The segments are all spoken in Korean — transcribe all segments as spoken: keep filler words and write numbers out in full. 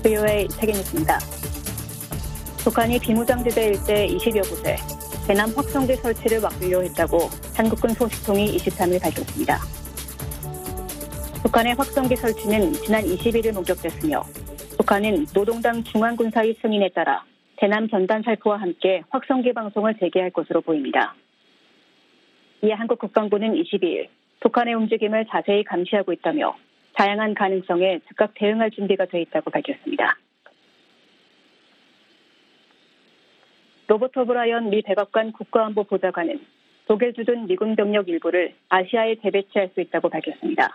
브이오에이 세계뉴스입니다. 북한이 비무장지대 일대 이십여 곳에 대남 확성기 설치를 막으려 했다고 한국군 소식통이 이십삼 일 밝혔습니다. 북한의 확성기 설치는 지난 이십일 일 목격됐으며 북한은 노동당 중앙군사위 승인에 따라 대남 전단 살포와 함께 확성기 방송을 재개할 것으로 보입니다. 이에 한국 국방부는 이십이 일 북한의 움직임을 자세히 감시하고 있다며 다양한 가능성에 즉각 대응할 준비가 돼 있다고 밝혔습니다. 로버트 오브라이언 미 백악관 국가안보 보좌관은 독일 주둔 미군 병력 일부를 아시아에 재배치할 수 있다고 밝혔습니다.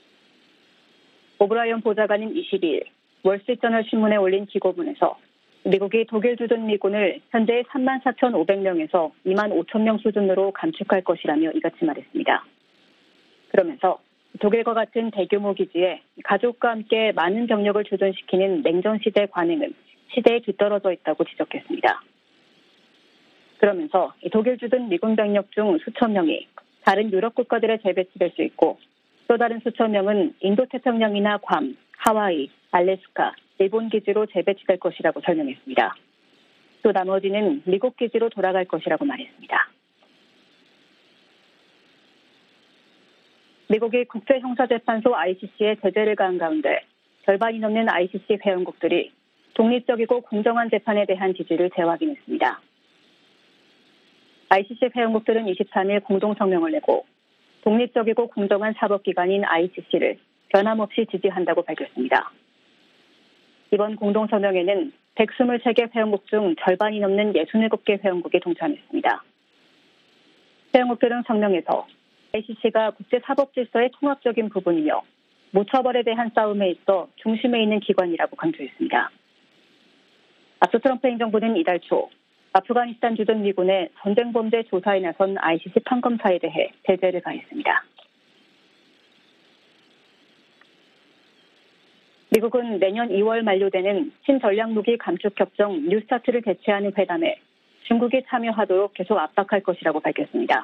오브라이언 보좌관은 이십이 일 월스트리트저널 신문에 올린 기고문에서 미국이 독일 주둔 미군을 현재 삼만 사천오백 명에서 이만 오천 명 수준으로 감축할 것이라며 이같이 말했습니다. 그러면서 독일과 같은 대규모 기지에 가족과 함께 많은 병력을 주둔시키는 냉전시대 관행은 시대에 뒤떨어져 있다고 지적했습니다. 그러면서 독일 주둔 미군 병력 중 수천 명이 다른 유럽 국가들에 재배치될 수 있고 또 다른 수천 명은 인도태평양이나 괌, 하와이, 알래스카, 일본 기지로 재배치될 것이라고 설명했습니다. 또 나머지는 미국 기지로 돌아갈 것이라고 말했습니다. 미국이 국제형사재판소 아이씨씨에 제재를 가한 가운데 절반이 넘는 아이씨씨 회원국들이 독립적이고 공정한 재판에 대한 지지를 재확인했습니다. 아이씨씨 회원국들은 이십삼 일 공동성명을 내고 독립적이고 공정한 사법기관인 아이씨씨를 변함없이 지지한다고 밝혔습니다. 이번 공동성명에는 백이십삼 개 회원국 중 절반이 넘는 육십칠 개 회원국이 동참했습니다. 회원국들은 성명에서 아이씨씨가 국제사법질서의 통합적인 부분이며 무처벌에 대한 싸움에 있어 중심에 있는 기관이라고 강조했습니다. 앞서 트럼프 행정부는 이달 초 아프가니스탄 주둔 미군의 전쟁범죄 조사에 나선 아이씨씨 판검사에 대해 제재를 가했습니다. 미국은 내년 이월 만료되는 신전략무기 감축협정 뉴스타트를 개최하는 회담에 중국이 참여하도록 계속 압박할 것이라고 밝혔습니다.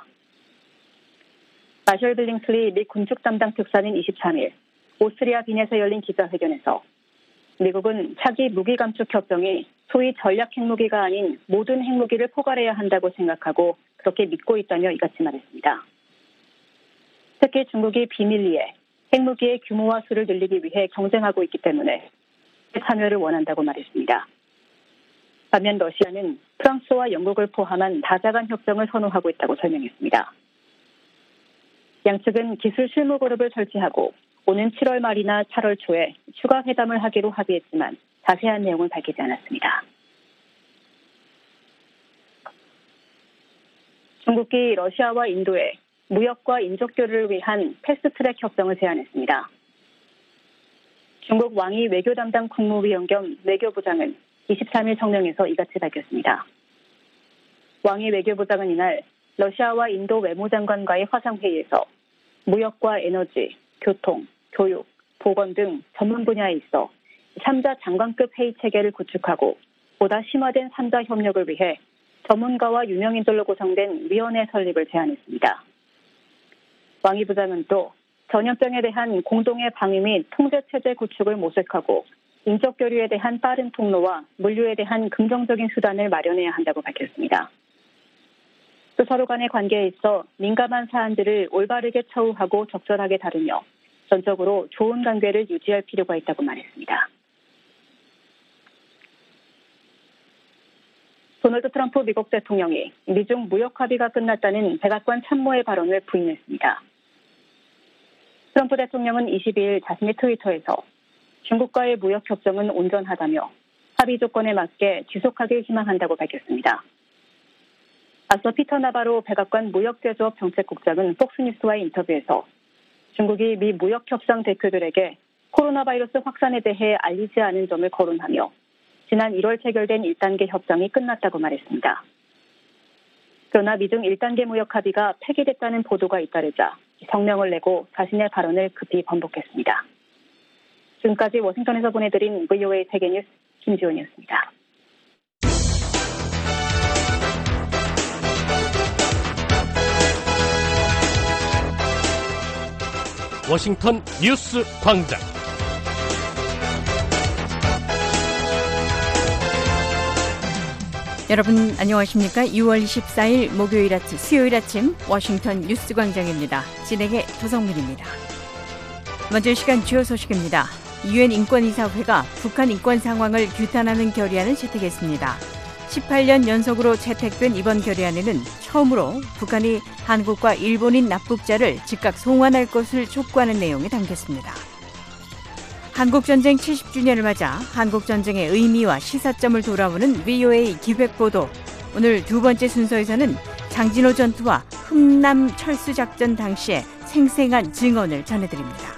마셜 빌링슬리 미 군축 담당 특사는 이십삼 일 오스트리아 빈에서 열린 기자회견에서 미국은 차기 무기 감축 협정이 소위 전략 핵무기가 아닌 모든 핵무기를 포괄해야 한다고 생각하고 그렇게 믿고 있다며 이같이 말했습니다. 특히 중국이 비밀리에 핵무기의 규모와 수를 늘리기 위해 경쟁하고 있기 때문에 참여를 원한다고 말했습니다. 반면 러시아는 프랑스와 영국을 포함한 다자간 협정을 선호하고 있다고 설명했습니다. 양측은 기술 실무 그룹을 설치하고 오는 칠월 말이나 팔월 초에 추가 회담을 하기로 합의했지만 자세한 내용은 밝히지 않았습니다. 중국이 러시아와 인도에 무역과 인적 교류를 위한 패스트트랙 협정을 제안했습니다. 중국 왕이 외교 담당 국무위원 겸 외교부장은 이십삼 일 성명에서 이같이 밝혔습니다. 왕이 외교부장은 이날 러시아와 인도 외무장관과의 화상회의에서 무역과 에너지, 교통, 교육, 보건 등 전문 분야에 있어 삼 자 장관급 회의 체계를 구축하고 보다 심화된 삼 자 협력을 위해 전문가와 유명인들로 구성된 위원회 설립을 제안했습니다. 왕이 부장은 또 전염병에 대한 공동의 방위 및 통제체제 구축을 모색하고 인적 교류에 대한 빠른 통로와 물류에 대한 긍정적인 수단을 마련해야 한다고 밝혔습니다. 또 서로 간의 관계에 있어 민감한 사안들을 올바르게 처우하고 적절하게 다루며 전적으로 좋은 관계를 유지할 필요가 있다고 말했습니다. 도널드 트럼프 미국 대통령이 미중 무역 합의가 끝났다는 백악관 참모의 발언을 부인했습니다. 트럼프 대통령은 이십이 일 자신의 트위터에서 중국과의 무역 협정은 온전하다며 합의 조건에 맞게 지속하길 희망한다고 밝혔습니다. 앞서 피터 나바로 백악관 무역제조업 정책국장은 폭스뉴스와의 인터뷰에서 중국이 미 무역협상 대표들에게 코로나 바이러스 확산에 대해 알리지 않은 점을 거론하며 지난 일월 체결된 일 단계 협상이 끝났다고 말했습니다. 그러나 미중 일 단계 무역 합의가 폐기됐다는 보도가 잇따르자 성명을 내고 자신의 발언을 급히 번복했습니다. 지금까지 워싱턴에서 보내드린 브이오에이 세계뉴스 김지원이었습니다. 워싱턴 뉴스 광장. 여러분 안녕하십니까? 유월 이십사일 목요일 아침, 수요일 아침 워싱턴 뉴스광장입니다. 진행의 조성민입니다. 먼저 시간 주요 소식입니다. 유엔 인권이사회가 북한 인권 상황을 규탄하는 결의안을 채택했습니다. 십팔 년 연속으로 채택된 이번 결의안에는 처음으로 북한이 한국과 일본인 납북자를 즉각 송환할 것을 촉구하는 내용이 담겼습니다. 한국전쟁 칠십 주년을 맞아 한국전쟁의 의미와 시사점을 돌아보는 브이오에이 기획보도. 오늘 두 번째 순서에서는 장진호 전투와 흥남 철수작전 당시의 생생한 증언을 전해드립니다.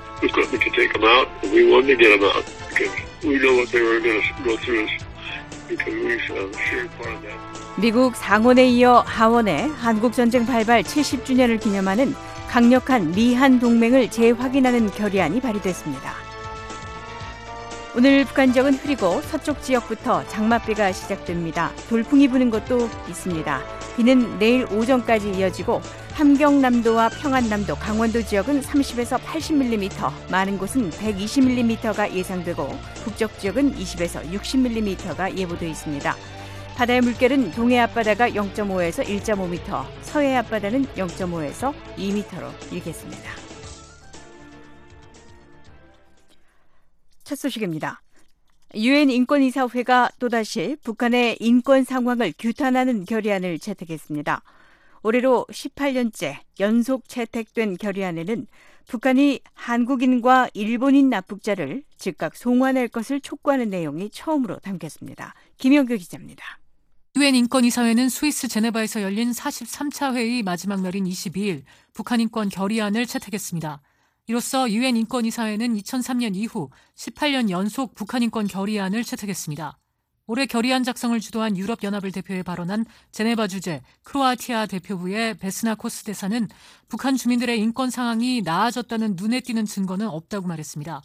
미국 상원에 이어 하원에 한국전쟁 발발 칠십 주년을 기념하는 강력한 미한 동맹을 재확인하는 결의안이 발의됐습니다. 오늘 북한 지역은 흐리고 서쪽 지역부터 장맛비가 시작됩니다. 돌풍이 부는 곳도 있습니다. 비는 내일 오전까지 이어지고 함경남도와 평안남도, 강원도 지역은 삼십에서 팔십 밀리미터, 많은 곳은 백이십 밀리미터가 예상되고 북쪽 지역은 이십에서 육십 밀리미터가 예보돼 있습니다. 바다의 물결은 동해 앞바다가 영 점 오에서 일 점 오 미터, 서해 앞바다는 영 점 오에서 이 미터로 일겠습니다. 첫 소식입니다. 유엔 인권이사회가 또다시 북한의 인권 상황을 규탄하는 결의안을 채택했습니다. 올해로 십팔 년째 연속 채택된 결의안에는 북한이 한국인과 일본인 납북자를 즉각 송환할 것을 촉구하는 내용이 처음으로 담겼습니다. 김영규 기자입니다. 유엔 인권이사회는 스위스 제네바에서 열린 사십삼 차 회의 마지막 날인 이십이일 북한 인권 결의안을 채택했습니다. 이로써 유엔 인권이사회는 이천삼 년 이후 십팔 년 연속 북한 인권 결의안을 채택했습니다. 올해 결의안 작성을 주도한 유럽연합을 대표해 발언한 제네바 주재 크로아티아 대표부의 베스나 코스 대사는 북한 주민들의 인권 상황이 나아졌다는 눈에 띄는 증거는 없다고 말했습니다.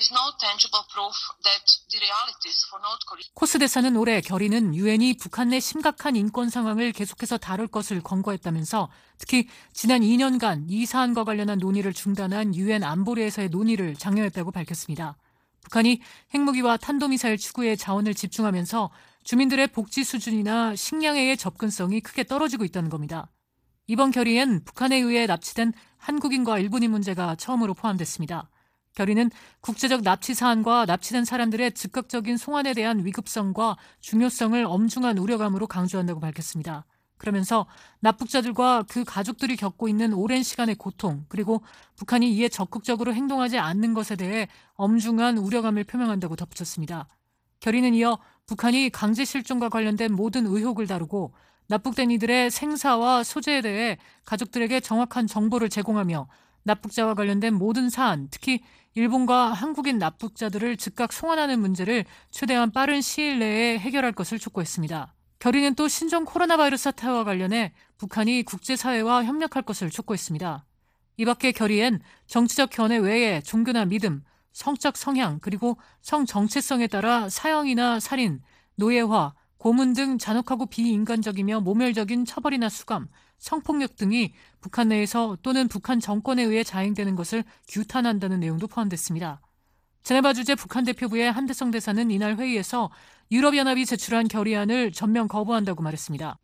코스 대사는 올해 결의는 유엔이 북한 내 심각한 인권 상황을 계속해서 다룰 것을 권고했다면서 특히 지난 이 년간 이 사안과 관련한 논의를 중단한 유엔 안보리에서의 논의를 장려했다고 밝혔습니다. 북한이 핵무기와 탄도미사일 추구에 자원을 집중하면서 주민들의 복지 수준이나 식량에의 접근성이 크게 떨어지고 있다는 겁니다. 이번 결의엔 북한에 의해 납치된 한국인과 일본인 문제가 처음으로 포함됐습니다. 결의는 국제적 납치 사안과 납치된 사람들의 즉각적인 송환에 대한 위급성과 중요성을 엄중한 우려감으로 강조한다고 밝혔습니다. 그러면서 납북자들과 그 가족들이 겪고 있는 오랜 시간의 고통, 그리고 북한이 이에 적극적으로 행동하지 않는 것에 대해 엄중한 우려감을 표명한다고 덧붙였습니다. 결의는 이어 북한이 강제 실종과 관련된 모든 의혹을 다루고 납북된 이들의 생사와 소재에 대해 가족들에게 정확한 정보를 제공하며 납북자와 관련된 모든 사안, 특히 일본과 한국인 납북자들을 즉각 송환하는 문제를 최대한 빠른 시일 내에 해결할 것을 촉구했습니다. 결의는 또 신종 코로나 바이러스 사태와 관련해 북한이 국제사회와 협력할 것을 촉구했습니다. 이 밖에 결의엔 정치적 견해 외에 종교나 믿음, 성적 성향, 그리고 성 정체성에 따라 사형이나 살인, 노예화, 고문 등 잔혹하고 비인간적이며 모멸적인 처벌이나 수감, 성폭력 등이 북한 내에서 또는 북한 정권에 의해 자행되는 것을 규탄한다는 내용도 포함됐습니다. 제네바 주재 북한 대표부의 한대성 대사는 이날 회의에서 유럽연합이 제출한 결의안을 전면 거부한다고 말했습니다.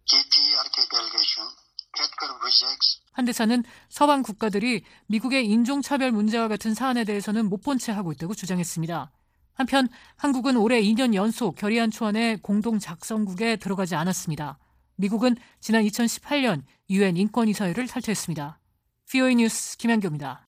한 대사는 서방 국가들이 미국의 인종차별 문제와 같은 사안에 대해서는 못 본 채 하고 있다고 주장했습니다. 한편 한국은 올해 이 년 연속 결의안 초안의 공동 작성국에 들어가지 않았습니다. 미국은 지난 이천십팔 년 유엔 인권이사회를 탈퇴했습니다. 브이오에이 뉴스 김현교입니다.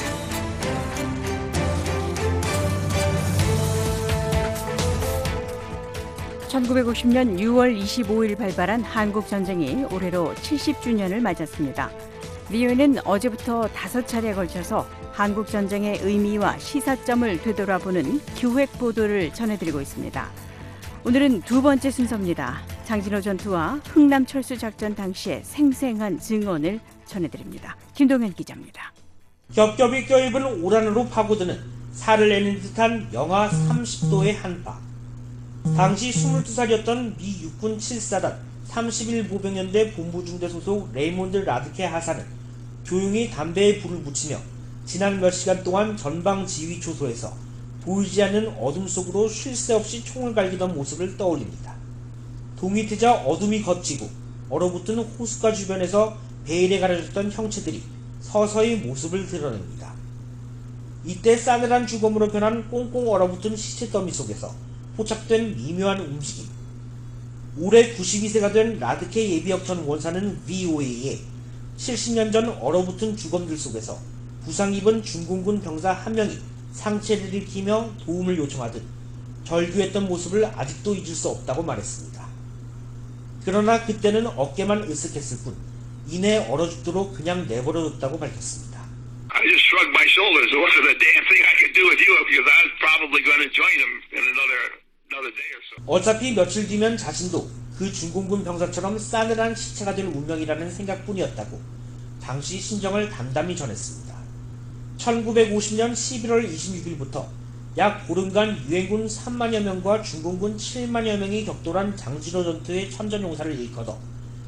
천구백오십 년 유월 이십오일 발발한 한국전쟁이 올해로 칠십 주년을 맞았습니다. 브이오에이는 어제부터 다섯 차례에 걸쳐서 한국전쟁의 의미와 시사점을 되돌아보는 기획보도를 전해드리고 있습니다. 오늘은 두 번째 순서입니다. 장진호 전투와 흥남 철수작전 당시의 생생한 증언을 전해드립니다. 김동현 기자입니다. 겹겹이 껴입은 오란으로 파고드는 살을 내는 듯한 영하 삼십 도의 한파. 당시 스물두 살이었던 미 육군 칠 사단 삼십일 보병연대 본부중대 소속 레이몬드 라드케 하사는 조용히 담배에 불을 붙이며 지난 몇 시간 동안 전방 지휘 초소에서 보이지 않는 어둠 속으로 쉴 새 없이 총을 갈기던 모습을 떠올립니다. 동이 트자 어둠이 걷히고 얼어붙은 호숫가 주변에서 베일에 가려졌던 형체들이 서서히 모습을 드러냅니다. 이때 싸늘한 주검으로 변한 꽁꽁 얼어붙은 시체 더미 속에서 포착된 미묘한 움직임. 올해 구십이 세가 된 라드케 예비역 전 원사는 브이오에이에 칠십 년 전 얼어붙은 주검들 속에서 부상 입은 중공군 병사 한 명이 상체를 일으키며 도움을 요청하듯 절규했던 모습을 아직도 잊을 수 없다고 말했습니다. 그러나 그때는 어깨만 으쓱했을 뿐 이내 얼어 죽도록 그냥 내버려뒀다고 밝혔습니다. I just shrugged my shoulders. There wasn't a damn thing I could do with you because I was probably going to join them in another another day or so. 어차피 며칠 뒤면 자신도 그 중공군 병사처럼 싸늘한 시체가 될 운명이라는 생각뿐이었다고 당시 심정을 담담히 전했습니다. 천구백오십 년 십일월 이십육일부터 약 보름간 유엔군 삼만여 명과 중공군 칠만여 명이 격돌한 장진호 전투의 천전용사를 일컫어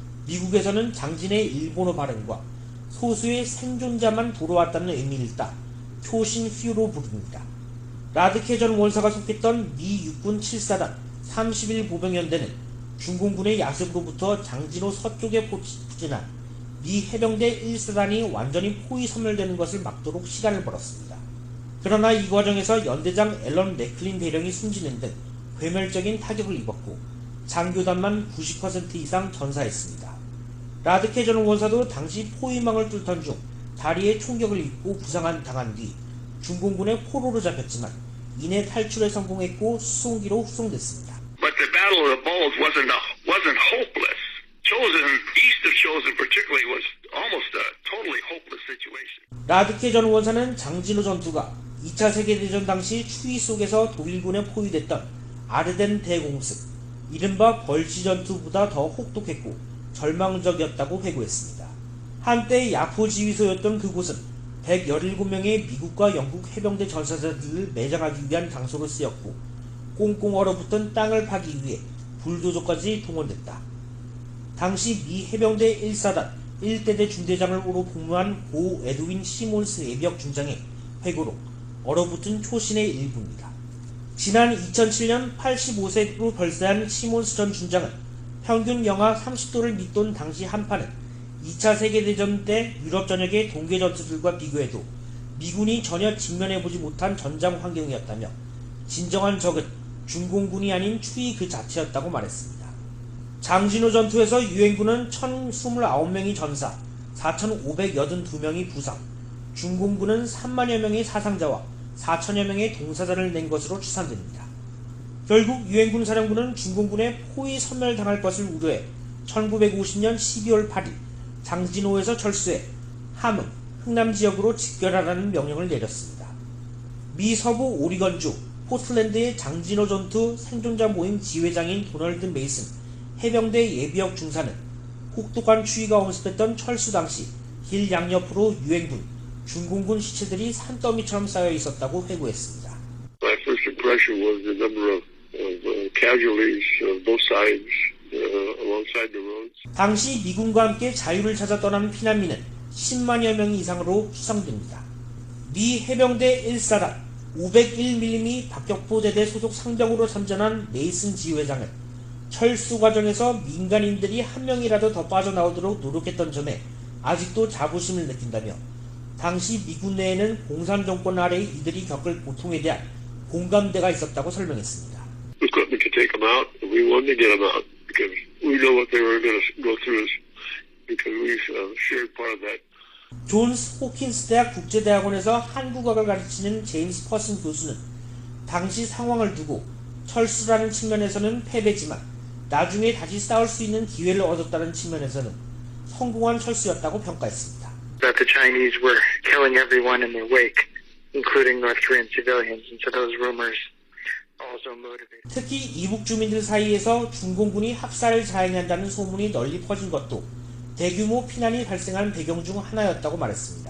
미국에서는 장진의 일본어 발음과 소수의 생존자만 돌아왔다는 의미를 따 표신 퓨로 부릅니다. 라드케 전 원사가 속했던 미 육군 칠사단 삼십일 보병연대는 중공군의 야습으로부터 장진호 서쪽에 포진한 미 해병대 일사단이 완전히 포위 소멸되는 것을 막도록 시간을 벌었습니다. 그러나 이 과정에서 연대장 앨런 맥클린 대령이 숨지는 등 괴멸적인 타격을 입었고 장교단만 구십 퍼센트 이상 전사했습니다. 라드케 전 원사도 당시 포위망을 뚫던 중 다리에 총격을 입고 부상한 당한 뒤 중공군의 포로로 잡혔지만 이내 탈출에 성공했고 수송기로 후송됐습니다. But the Battle of the Bulge wasn't a, wasn't hopeless. Chosen, east of Chosen particularly, was almost a totally hopeless situation. 라드케 전 원사는 장진호 전투가 이 차 세계대전 당시 추위 속에서 독일군에 포위됐던 아르덴 대공습, 이른바 벌지 전투보다 더 혹독했고 절망적이었다고 회고했습니다. 한때 야포 지휘소였던 그곳은 백십칠 명의 미국과 영국 해병대 전사자들을 매장하기 위한 장소로 쓰였고 꽁꽁 얼어붙은 땅을 파기 위해 불도저까지 동원됐다. 당시 미 해병대 일사단 일 대대 중대장으로 복무한 고 에드윈 시몬스 예비역 중장의 회고록 얼어붙은 초신의 일부입니다. 지난 이천칠 년 팔십오 세로 별세한 시몬스 전 중장은 평균 영하 삼십 도를 밑돈 당시 한파는 이 차 세계대전 때 유럽 전역의 동계 전투들과 비교해도 미군이 전혀 직면해보지 못한 전장 환경이었다며 진정한 적은 중공군이 아닌 추위 그 자체였다고 말했습니다. 장진호 전투에서 유엔군은 천이십구 명이 전사, 사천오백팔십이 명이 부상, 중공군은 삼만여 명의 사상자와 사천여 명의 동사자를 낸 것으로 추산됩니다. 결국 유엔군 사령부는 중공군에 포위 섬멸당할 것을 우려해 천구백오십 년 십이월 팔일 장진호에서 철수해 함흥, 흥남 지역으로 직결하라는 명령을 내렸습니다. 미 서부 오리건주 포틀랜드의 장진호 전투 생존자 모임 지회장인 도널드 메이슨 해병대 예비역 중사는 혹독한 추위가 엄습했던 철수 당시 길 양옆으로 유엔군, 중공군 시체들이 산더미처럼 쌓여 있었다고 회고했습니다. My first impression was the number of, of uh, casualties on both sides uh, alongside the roads. 당시 미군과 함께 자유를 찾아 떠난 피난민은 십만여 명 이상으로 추정됩니다. 미 해병대 일사단 오백일 밀리미터 박격포 대대 소속 상병으로 참전한 메이슨 지회장은 철수 과정에서 민간인들이 한 명이라도 더 빠져나오도록 노력했던 점에 아직도 자부심을 느낀다며 당시 미군 내에는 공산 정권 아래의 이들이 겪을 고통에 대한 공감대가 있었다고 설명했습니다. We couldn't take them out. We wanted to get them out because we know what they were going to go through because we shared part of that. 존스 호킨스 대학 국제대학원에서 한국어를 가르치는 제임스 퍼슨 교수는 당시 상황을 두고 철수라는 측면에서는 패배지만 나중에 다시 싸울 수 있는 기회를 얻었다는 측면에서는 성공한 철수였다고 평가했습니다. That the Chinese were killing everyone in their wake, including North Korean civilians, and so those rumors also motivated. 특히 이북 주민들 사이에서 중공군이 학살을 자행한다는 소문이 널리 퍼진 것도 대규모 피난이 발생한 배경 중 하나였다고 말했습니다.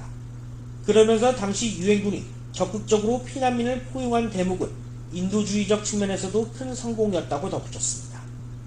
그러면서 당시 유엔군이 적극적으로 피난민을 포용한 대목은 인도주의적 측면에서도 큰 성공이었다고 덧붙였습니다.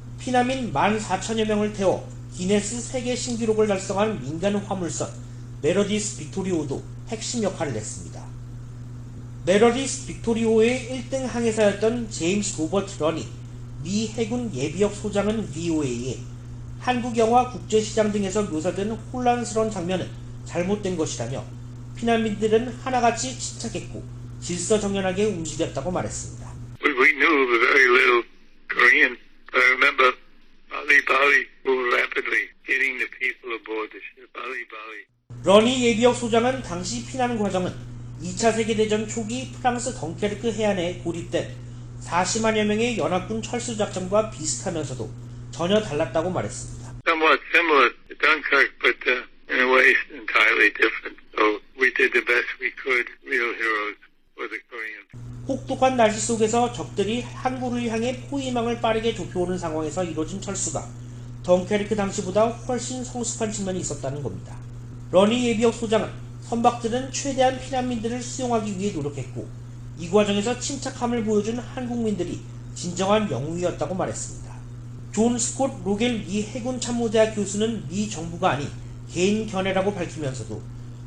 피난민 만 사천여 명을 태워 기네스 세계 신기록을 달성한 민간 화물선 메러디스 빅토리오도 핵심 역할을 했습니다. 메러디스 빅토리오의 일 등 항해사였던 제임스 로버트 런이 미 해군 예비역 소장은 브이오에이에 한국 영화 국제시장 등에서 묘사된 혼란스러운 장면은 잘못된 것이라며 피난민들은 하나같이 침착했고 질서정연하게 움직였다고 말했습니다. We, we knew very little Korean. I remember Bali Bali moved rapidly, getting the people aboard the ship. Bali Bali. 러니 예비역 소장은 당시 피난 과정은 이 차 세계대전 초기 프랑스 덩케르크 해안에 고립된 사십만여 명의 연합군 철수 작전과 비슷하면서도 전혀 달랐다고 말했습니다. Somewhat similar to Dunkirk, but uh, in a way entirely different. So we did the best we could. Real heroes for the Koreans. 혹독한 날씨 속에서 적들이 항구를 향해 포위망을 빠르게 좁혀오는 상황에서 이뤄진 철수가 덩케르크 당시보다 훨씬 성숙한 측면이 있었다는 겁니다. 러니 예비역 소장은 선박들은 최대한 피난민들을 수용하기 위해 노력했고 이 과정에서 침착함을 보여준 한국민들이 진정한 영웅이었다고 말했습니다. 존 스콧 로겔 미 해군 참모대학 교수는 미 정부가 아닌 개인 견해라고 밝히면서도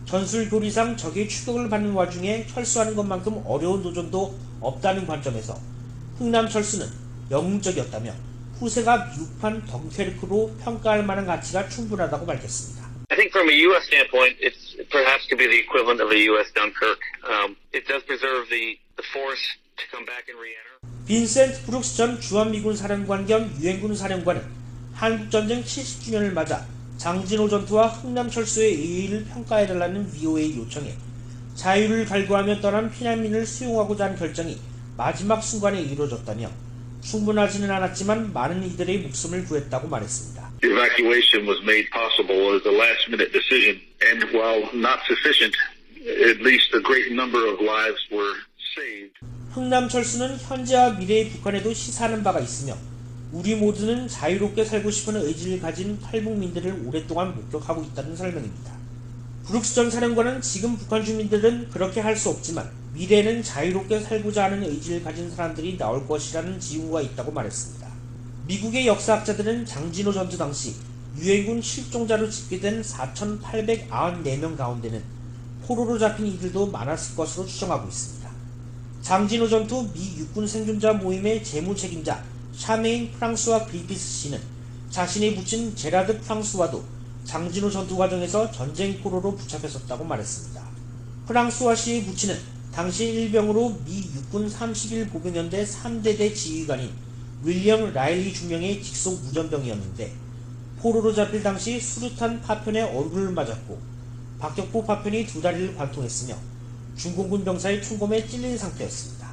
전술교리상 적의 추격을 받는 와중에 철수하는 것만큼 어려운 도전도 없다는 관점에서 흥남 철수는 영웅적이었다며 후세가 미국판 덩케르크로 평가할 만한 가치가 충분하다고 밝혔습니다. I think from a U S standpoint, it's perhaps to be the equivalent of a U S Dunkirk. Um, it does preserve the, the force to come back and re-enter. 빈센트 브룩스 전 주한미군 사령관 겸 유엔군 사령관은 한국전쟁 칠십 주년을 맞아 장진호 전투와 흥남 철수의 의의를 평가해달라는 브이오에이 요청에 자유를 갈구하며 떠난 피난민을 수용하고자 한 결정이 마지막 순간에 이루어졌다며 충분하지는 않았지만 많은 이들의 목숨을 구했다고 말했습니다. The evacuation was made possible as a last-minute decision, and while not sufficient, at least a great number of lives were saved. 흥남 철수는 현재와 미래의 북한에도 시사하는 바가 있으며 우리 모두는 자유롭게 살고 싶은 의지를 가진 탈북민들을 오랫동안 목격하고 있다는 설명입니다. 브룩스 전 사령관은 지금 북한 주민들은 그렇게 할 수 없지만 미래에는 자유롭게 살고자 하는 의지를 가진 사람들이 나올 것이라는 징후가 있다고 말했습니다. 미국의 역사학자들은 장진호 전투 당시 유엔군 실종자로 집계된 사천팔백구십사 명 가운데는 포로로 잡힌 이들도 많았을 것으로 추정하고 있습니다. 장진호 전투 미 육군 생존자 모임의 재무책임자 샤메인 프랑스와 그리피스 씨는 자신이 붙인 제라드 프랑스와도 장진호 전투 과정에서 전쟁 포로로 붙잡혔었다고 말했습니다. 프랑스와 씨의 부친은 당시 일병으로 미 육군 삼십일 보병연대 삼 대대 지휘관인 윌리엄 라일리 중령의 직속 무전병이었는데 포로로 잡힐 당시 수류탄 파편에 얼굴을 맞았고 박격포 파편이 두 다리를 관통했으며 중공군 병사의 총검에 찔린 상태였습니다.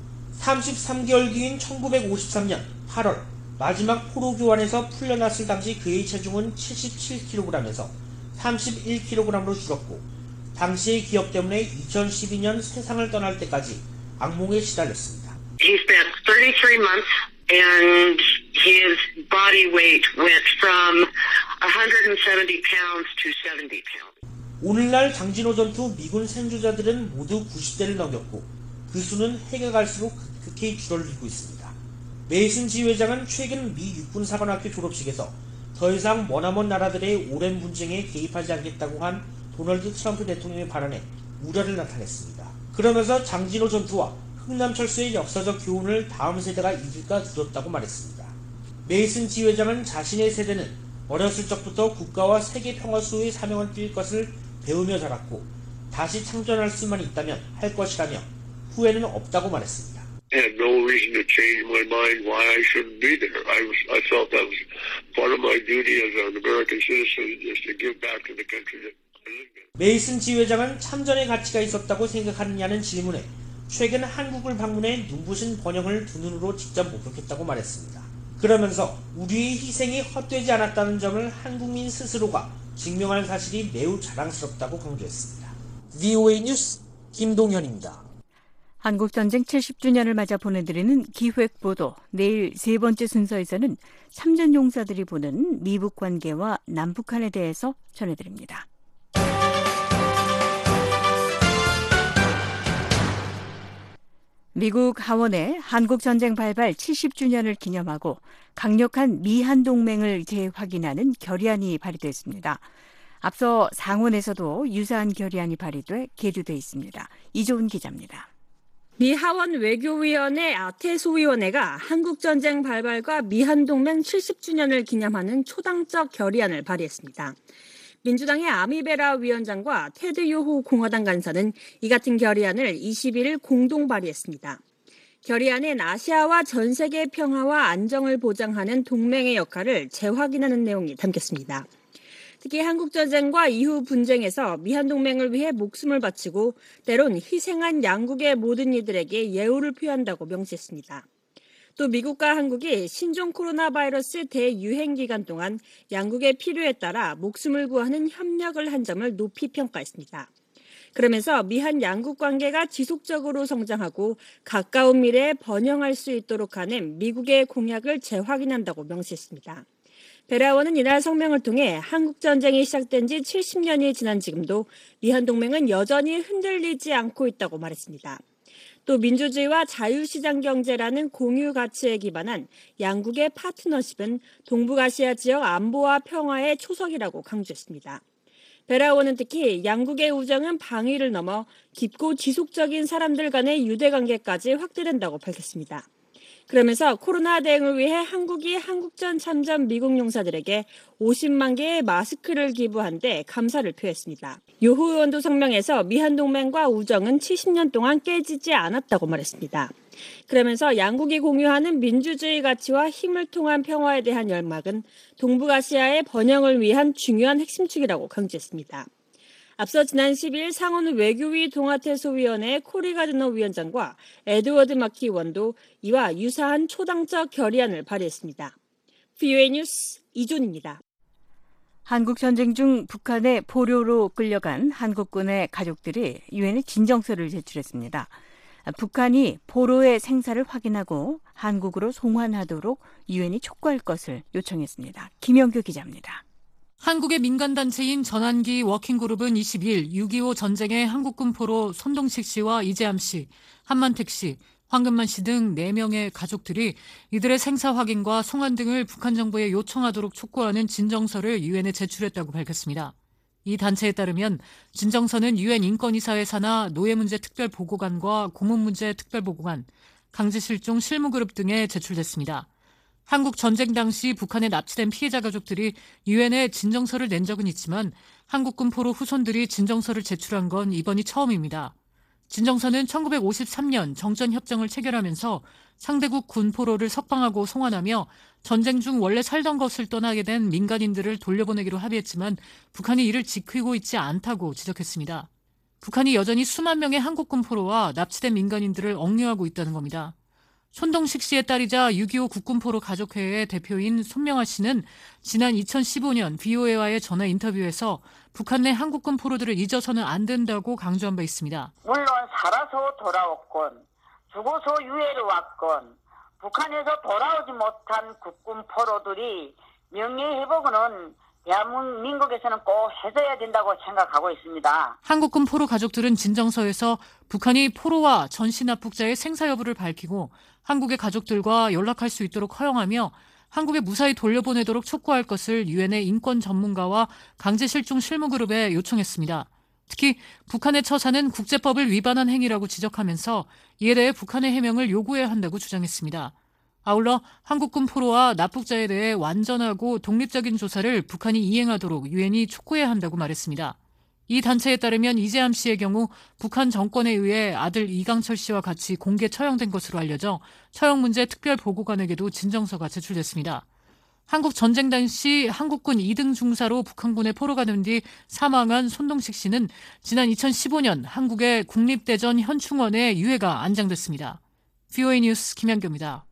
삼십삼 개월 뒤인 천구백오십삼 년 팔월 마지막 포로 교환에서 풀려났을 당시 그의 체중은 칠십칠 킬로그램에서 삼십일 킬로그램으로 줄었고 당시의 기억 때문에 이천십이 년 세상을 떠날 때까지 악몽에 시달렸습니다. He spent thirty-three months and his body weight went from one hundred seventy pounds to seventy pounds. 오늘날 장진호 전투 미군 생존자들은 모두 구십 대를 넘겼고 그 수는 해가 갈수록 급격히 줄어들고 있습니다. 메이슨 지회장은 최근 미 육군 사관학교 졸업식에서 더 이상 머나먼 나라들의 오랜 분쟁에 개입하지 않겠다고 한 도널드 트럼프 대통령의 발언에 우려를 나타냈습니다. 그러면서 장진호 전투와 흥남 철수의 역사적 교훈을 다음 세대가 잊을까 두렵다고 말했습니다. 메이슨 지회장은 자신의 세대는 어렸을 적부터 국가와 세계 평화 수호의 사명을 띌 것을 배우며 자랐고 다시 창전할 수만 있다면 할 것이라며 후회는 없다고 말했습니다. I had no reason to change my mind why I shouldn't be there. I was, I felt that was part of my duty as an American citizen, just to give back to the country that I lived in. 메이슨 지회장은 참전의 가치가 있었다고 생각하느냐는 질문에 최근 한국을 방문해 눈부신 번영을 두 눈으로 직접 목격했다고 말했습니다. 그러면서 우리의 희생이 헛되지 않았다는 점을 한국민 스스로가 증명한 사실이 매우 자랑스럽다고 강조했습니다. 브이오에이 뉴스 김동현입니다. 한국전쟁 칠십 주년을 맞아 보내드리는 기획보도 내일 세 번째 순서에서는 참전용사들이 보는 미북 관계와 남북한에 대해서 전해드립니다. 미국 하원에 한국전쟁 발발 칠십 주년을 기념하고 강력한 미한 동맹을 재확인하는 결의안이 발의됐습니다. 앞서 상원에서도 유사한 결의안이 발의돼 계류돼 있습니다. 이조은 기자입니다. 미 하원 외교위원회 아태소위원회가 한국전쟁 발발과 미한동맹 칠십 주년을 기념하는 초당적 결의안을 발의했습니다. 민주당의 아미베라 위원장과 테드 요호 공화당 간사는 이 같은 결의안을 이십일 일 공동 발의했습니다. 결의안엔 아시아와 전 세계 평화와 안정을 보장하는 동맹의 역할을 재확인하는 내용이 담겼습니다. 특히 한국전쟁과 이후 분쟁에서 미한동맹을 위해 목숨을 바치고 때론 희생한 양국의 모든 이들에게 예우를 표한다고 명시했습니다. 또 미국과 한국이 신종 코로나 바이러스 대유행 기간 동안 양국의 필요에 따라 목숨을 구하는 협력을 한 점을 높이 평가했습니다. 그러면서 미한 양국 관계가 지속적으로 성장하고 가까운 미래에 번영할 수 있도록 하는 미국의 공약을 재확인한다고 명시했습니다. 베라원은 이날 성명을 통해 한국전쟁이 시작된 지 칠십 년이 지난 지금도 미한동맹은 여전히 흔들리지 않고 있다고 말했습니다. 또 민주주의와 자유시장 경제라는 공유 가치에 기반한 양국의 파트너십은 동북아시아 지역 안보와 평화의 초석이라고 강조했습니다. 베라원은 특히 양국의 우정은 방위를 넘어 깊고 지속적인 사람들 간의 유대관계까지 확대된다고 밝혔습니다. 그러면서 코로나 대응을 위해 한국이 한국전 참전 미국 용사들에게 오십만 개의 마스크를 기부한 데 감사를 표했습니다. 요호 의원도 성명에서 미한동맹과 우정은 칠십 년 동안 깨지지 않았다고 말했습니다. 그러면서 양국이 공유하는 민주주의 가치와 힘을 통한 평화에 대한 열망은 동북아시아의 번영을 위한 중요한 핵심축이라고 강조했습니다. 앞서 지난 십이 일 상원 외교위 동아태소위원회 코리 가드너 위원장과 에드워드 마키 의원도 이와 유사한 초당적 결의안을 발의했습니다. 브이오에이 뉴스 이존입니다. 한국 전쟁 중 북한의 포로로 끌려간 한국군의 가족들이 유엔에 진정서를 제출했습니다. 북한이 포로의 생사를 확인하고 한국으로 송환하도록 유엔이 촉구할 것을 요청했습니다. 김영규 기자입니다. 한국의 민간단체인 전환기 워킹그룹은 이십이 일 육이오 전쟁의 한국군 포로 손동식 씨와 이재함 씨, 한만택 씨, 황금만 씨 등 네 명의 가족들이 이들의 생사 확인과 송환 등을 북한 정부에 요청하도록 촉구하는 진정서를 유엔에 제출했다고 밝혔습니다. 이 단체에 따르면 진정서는 유엔 인권이사회 산하 노예문제특별보고관과 고문문제특별보고관, 강제실종 실무그룹 등에 제출됐습니다. 한국 전쟁 당시 북한에 납치된 피해자 가족들이 유엔에 진정서를 낸 적은 있지만 한국군 포로 후손들이 진정서를 제출한 건 이번이 처음입니다. 진정서는 천구백오십삼 년 정전협정을 체결하면서 상대국 군포로를 석방하고 송환하며 전쟁 중 원래 살던 것을 떠나게 된 민간인들을 돌려보내기로 합의했지만 북한이 이를 지키고 있지 않다고 지적했습니다. 북한이 여전히 수만 명의 한국군 포로와 납치된 민간인들을 억류하고 있다는 겁니다. 손동식 씨의 딸이자 육이오 국군포로 가족회의 대표인 손명아 씨는 지난 이천십오 년 브이오에이와의 전화 인터뷰에서 북한 내 한국군 포로들을 잊어서는 안 된다고 강조한 바 있습니다. 물론 살아서 돌아왔건 죽어서 유해를 왔건 북한에서 돌아오지 못한 국군 포로들이 명예회복은 대한민국에서는 꼭 해줘야 된다고 생각하고 있습니다. 한국군 포로 가족들은 진정서에서 북한이 포로와 전시 납북자의 생사 여부를 밝히고 한국의 가족들과 연락할 수 있도록 허용하며 한국에 무사히 돌려보내도록 촉구할 것을 유엔의 인권 전문가와 강제실종 실무그룹에 요청했습니다. 특히 북한의 처사는 국제법을 위반한 행위라고 지적하면서 이에 대해 북한의 해명을 요구해야 한다고 주장했습니다. 아울러 한국군 포로와 납북자에 대해 완전하고 독립적인 조사를 북한이 이행하도록 유엔이 촉구해야 한다고 말했습니다. 이 단체에 따르면 이재함 씨의 경우 북한 정권에 의해 아들 이강철 씨와 같이 공개 처형된 것으로 알려져 처형문제 특별보고관에게도 진정서가 제출됐습니다. 한국 전쟁 당시 한국군 이 등 중사로 북한군에 포로가 된 뒤 사망한 손동식 씨는 지난 이천십오 년 한국의 국립대전 현충원에 유해가 안장됐습니다. 브이오에이 뉴스 김현규입니다.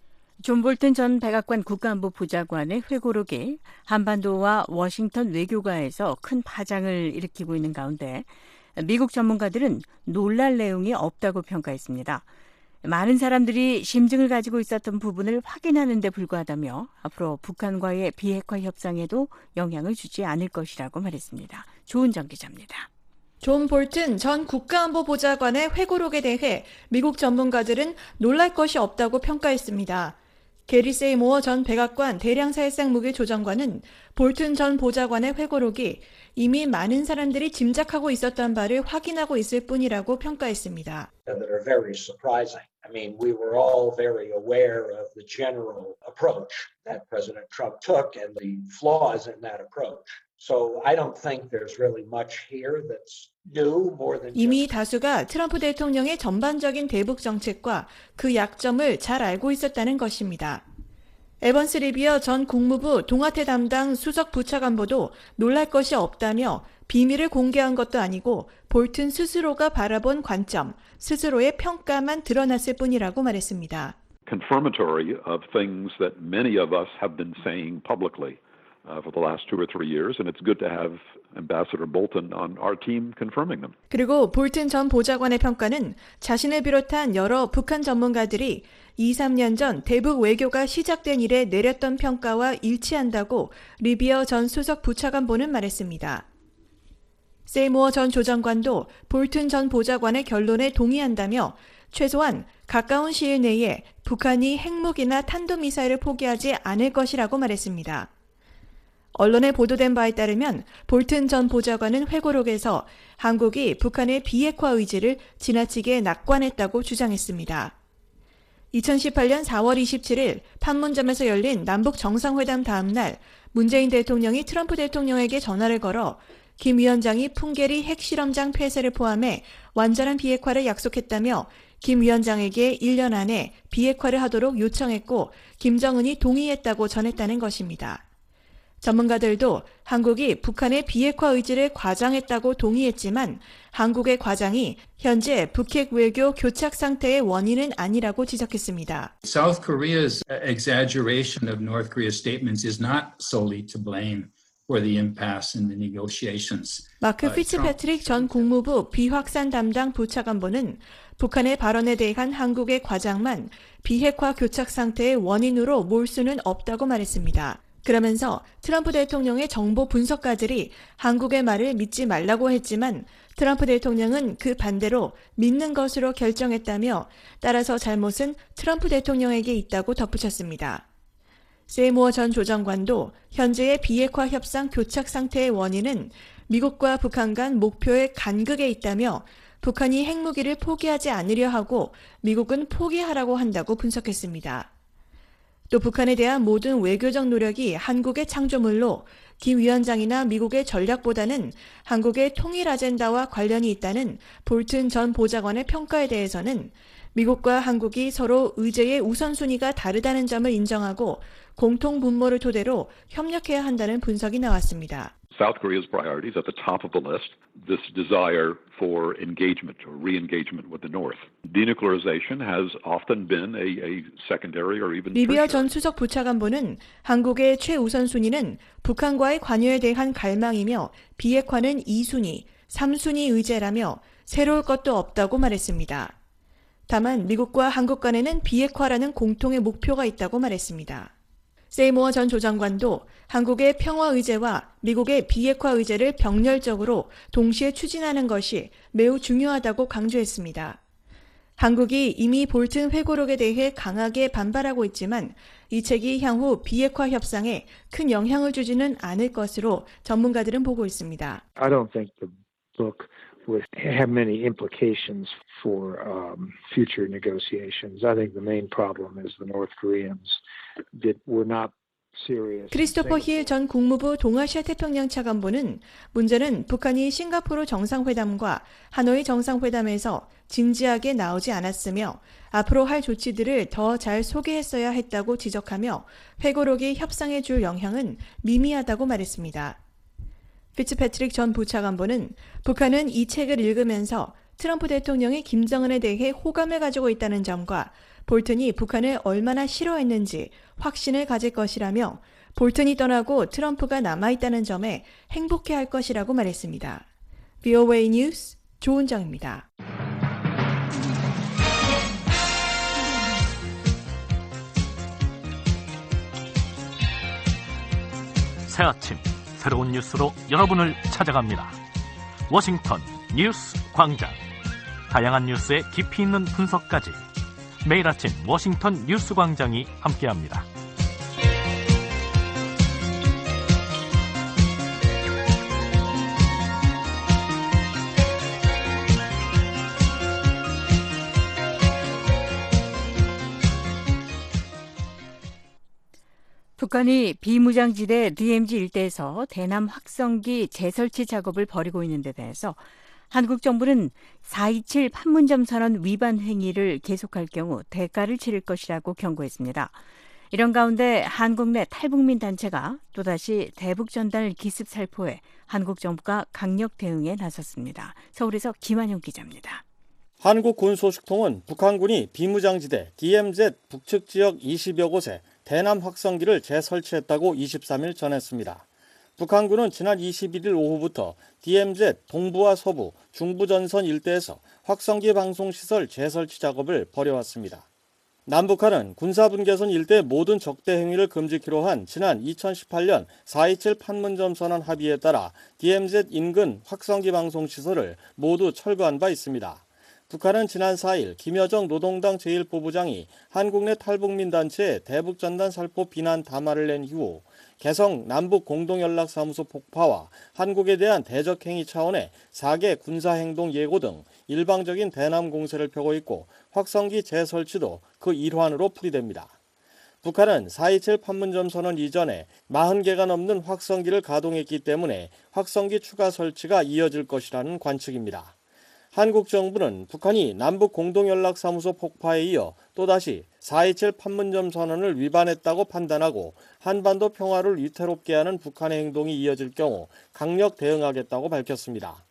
존 볼튼 전 백악관 국가안보 보좌관의 회고록이 한반도와 워싱턴 외교가에서 큰 파장을 일으키고 있는 가운데 미국 전문가들은 놀랄 내용이 없다고 평가했습니다. 많은 사람들이 심증을 가지고 있었던 부분을 확인하는 데 불과하다며 앞으로 북한과의 비핵화 협상에도 영향을 주지 않을 것이라고 말했습니다. 조은정 기자입니다. 존 볼튼 전 국가안보보좌관의 회고록에 대해 미국 전문가들은 놀랄 것이 없다고 평가했습니다. 게리 세이모어 전 백악관 대량살상 무기 조정관은 볼튼 전 보좌관의 회고록이 이미 많은 사람들이 짐작하고 있었던 바를 확인하고 있을 뿐이라고 평가했습니다. That are very surprising. I mean, we were all very aware of the general approach that President Trump took and the flaws in that approach. So I don't think there's really much here that's new more than 이미 다수가 트럼프 대통령의 전반적인 대북 정책과 그 약점을 잘 알고 있었다는 것입니다. 에번스 리비어 전 국무부 동아태 담당 수석 부차관보도 놀랄 것이 없다며 비밀을 공개한 것도 아니고 볼튼 스스로가 바라본 관점, 스스로의 평가만 드러났을 뿐이라고 말했습니다. Confirmatory of things that many of us have been saying publicly. Uh, for the last two or three years, and it's good to have Ambassador Bolton on our team confirming them. 그리고 볼튼 전 보좌관의 평가는 자신을 비롯한 여러 북한 전문가들이 이, 삼 년 전 대북 외교가 시작된 이래 내렸던 평가와 일치한다고 리비어 전 수석 부차관보는 말했습니다. 세이모어 전 조정관도 볼튼 전 보좌관의 결론에 동의한다며 최소한 가까운 시일 내에 북한이 핵무기나 탄도미사일을 포기하지 않을 것이라고 말했습니다. 언론에 보도된 바에 따르면 볼튼 전 보좌관은 회고록에서 한국이 북한의 비핵화 의지를 지나치게 낙관했다고 주장했습니다. 이천십팔 년 사월 이십칠일 판문점에서 열린 남북 정상회담 다음 날 문재인 대통령이 트럼프 대통령에게 전화를 걸어 김 위원장이 풍계리 핵실험장 폐쇄를 포함해 완전한 비핵화를 약속했다며 김 위원장에게 일 년 안에 비핵화를 하도록 요청했고 김정은이 동의했다고 전했다는 것입니다. 전문가들도 한국이 북한의 비핵화 의지를 과장했다고 동의했지만 한국의 과장이 현재 북핵 외교 교착 상태의 원인은 아니라고 지적했습니다. South Korea's exaggeration of North Korea's statements is not solely to blame for the impasse in the negotiations. 마크 피츠패트릭 전 국무부 비확산 담당 부차관보는 북한의 발언에 대한 한국의 과장만 비핵화 교착 상태의 원인으로 몰 수는 없다고 말했습니다. 그러면서 트럼프 대통령의 정보 분석가들이 한국의 말을 믿지 말라고 했지만 트럼프 대통령은 그 반대로 믿는 것으로 결정했다며 따라서 잘못은 트럼프 대통령에게 있다고 덧붙였습니다. 세이모어 전 조정관도 현재의 비핵화 협상 교착 상태의 원인은 미국과 북한 간 목표의 간극에 있다며 북한이 핵무기를 포기하지 않으려 하고 미국은 포기하라고 한다고 분석했습니다. 또 북한에 대한 모든 외교적 노력이 한국의 창조물로 김 위원장이나 미국의 전략보다는 한국의 통일 아젠다와 관련이 있다는 볼튼 전 보좌관의 평가에 대해서는 미국과 한국이 서로 의제의 우선순위가 다르다는 점을 인정하고 공통 분모를 토대로 협력해야 한다는 분석이 나왔습니다. South Korea's priorities at the top of the list, this desire for engagement or re-engagement with the North. Denuclearization has often been a, a secondary or even 리비어 전 수석 부차관보는 한국의 최우선 순위는 북한과의 관여에 대한 갈망이며 비핵화는 이 순위, 삼 순위 의제라며 새로울 것도 없다고 말했습니다. 다만 미국과 한국 간에는 비핵화라는 공통의 목표가 있다고 말했습니다. 세이모어 전 조정관도 한국의 평화 의제와 미국의 비핵화 의제를 병렬적으로 동시에 추진하는 것이 매우 중요하다고 강조했습니다. 한국이 이미 볼튼 회고록에 대해 강하게 반발하고 있지만 이 책이 향후 비핵화 협상에 큰 영향을 주지는 않을 것으로 전문가들은 보고 있습니다. I don't think the book would have many implications for um, future negotiations. I think the main problem is the North Koreans that were not serious. 크리스토퍼 힐 전 국무부 동아시아 태평양 차관보는 문제는 북한이 싱가포르 정상회담과 하노이 정상회담에서 진지하게 나오지 않았으며 앞으로 할 조치들을 더 잘 소개했어야 했다고 지적하며 회고록이 협상에 줄 영향은 미미하다고 말했습니다. 피츠패트릭 전 부차관보는 북한은 이 책을 읽으면서 트럼프 대통령이 김정은에 대해 호감을 가지고 있다는 점과 볼튼이 북한을 얼마나 싫어했는지 확신을 가질 것이라며 볼튼이 떠나고 트럼프가 남아있다는 점에 행복해할 것이라고 말했습니다. 브이오에이 뉴스 조은정입니다. 새 아침 새로운 뉴스로 여러분을 찾아갑니다. 워싱턴 뉴스 광장. 다양한 뉴스의 깊이 있는 분석까지 매일 아침 워싱턴 뉴스광장이 함께합니다. 북한이 비무장지대 디엠지 일대에서 대남 확성기 재설치 작업을 벌이고 있는 데 대해서 한국 정부는 사이칠 판문점 선언 위반 행위를 계속할 경우 대가를 치를 것이라고 경고했습니다. 이런 가운데 한국 내 탈북민 단체가 또다시 대북 전단을 기습 살포해 한국 정부가 강력 대응에 나섰습니다. 서울에서 김한영 기자입니다. 한국 군 소식통은 북한군이 비무장지대 디엠지 북측 지역 이십여 곳에 대남 확성기를 재설치했다고 이십삼 일 전했습니다. 북한군은 지난 이십일 일 오후부터 디엠지 동부와 서부, 중부 전선 일대에서 확성기 방송시설 재설치 작업을 벌여왔습니다. 남북한은 군사분계선 일대 모든 적대 행위를 금지키로 한 지난 이천십팔 년 사이칠 판문점 선언 합의에 따라 디엠지 인근 확성기 방송시설을 모두 철거한 바 있습니다. 북한은 지난 사 일 김여정 노동당 제일 부부장이 한국 내 탈북민 단체에 대북전단 살포 비난 담화를 낸 이후 개성 남북공동연락사무소 폭파와 한국에 대한 대적행위 차원의 사 개 군사행동 예고 등 일방적인 대남 공세를 펴고 있고 확성기 재설치도 그 일환으로 풀이됩니다. 북한은 사이칠 판문점 선언 이전에 사십 개가 넘는 확성기를 가동했기 때문에 확성기 추가 설치가 이어질 것이라는 관측입니다. 한국 정부는 북한이 남북공동연락사무소 폭파에 이어 또다시 사이칠 판문점 선언을 위반했다고 판단하고 한반도 평화를 위태롭게 하는 북한의 행동이 이어질 경우 강력 대응하겠다고 밝혔습니다.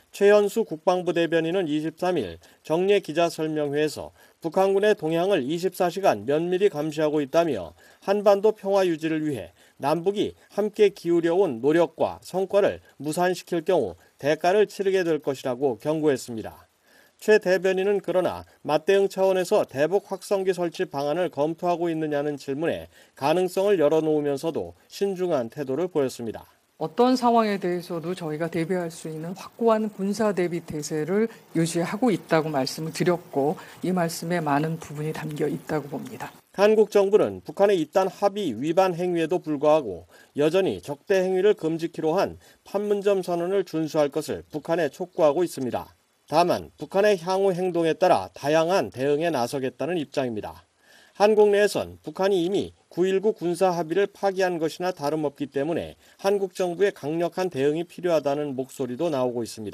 최연수 국방부 대변인은 이십삼 일 정례 기자설명회에서 북한군의 동향을 이십사 시간 면밀히 감시하고 있다며 한반도 평화 유지를 위해 남북이 함께 기울여온 노력과 성과를 무산시킬 경우 대가를 치르게 될 것이라고 경고했습니다. 최 대변인은 그러나 맞대응 차원에서 대북 확성기 설치 방안을 검토하고 있느냐는 질문에 가능성을 열어놓으면서도 신중한 태도를 보였습니다. 어떤 상황에 대해서도 저희가 대비할 수 있는 확고한 군사 대비 태세를 유지하고 있다고 말씀을 드렸고 이 말씀에 많은 부분이 담겨 있다고 봅니다. 한국 정부는 북한의 이딴 합의 위반 행위에도 불구하고 여전히 적대 행위를 금지키로 한 판문점 선언을 준수할 것을 북한에 촉구하고 있습니다. 다만 북한의 향후 행동에 따라 다양한 대응에 나서겠다는 입장입니다. 한국 내에선 북한이 이미 구일구 군사 합의를 파기한 것이나 다름없기 때문에 한국 정부의 강력한 대응이 필요하다는 목소리도 나오고 있습니다.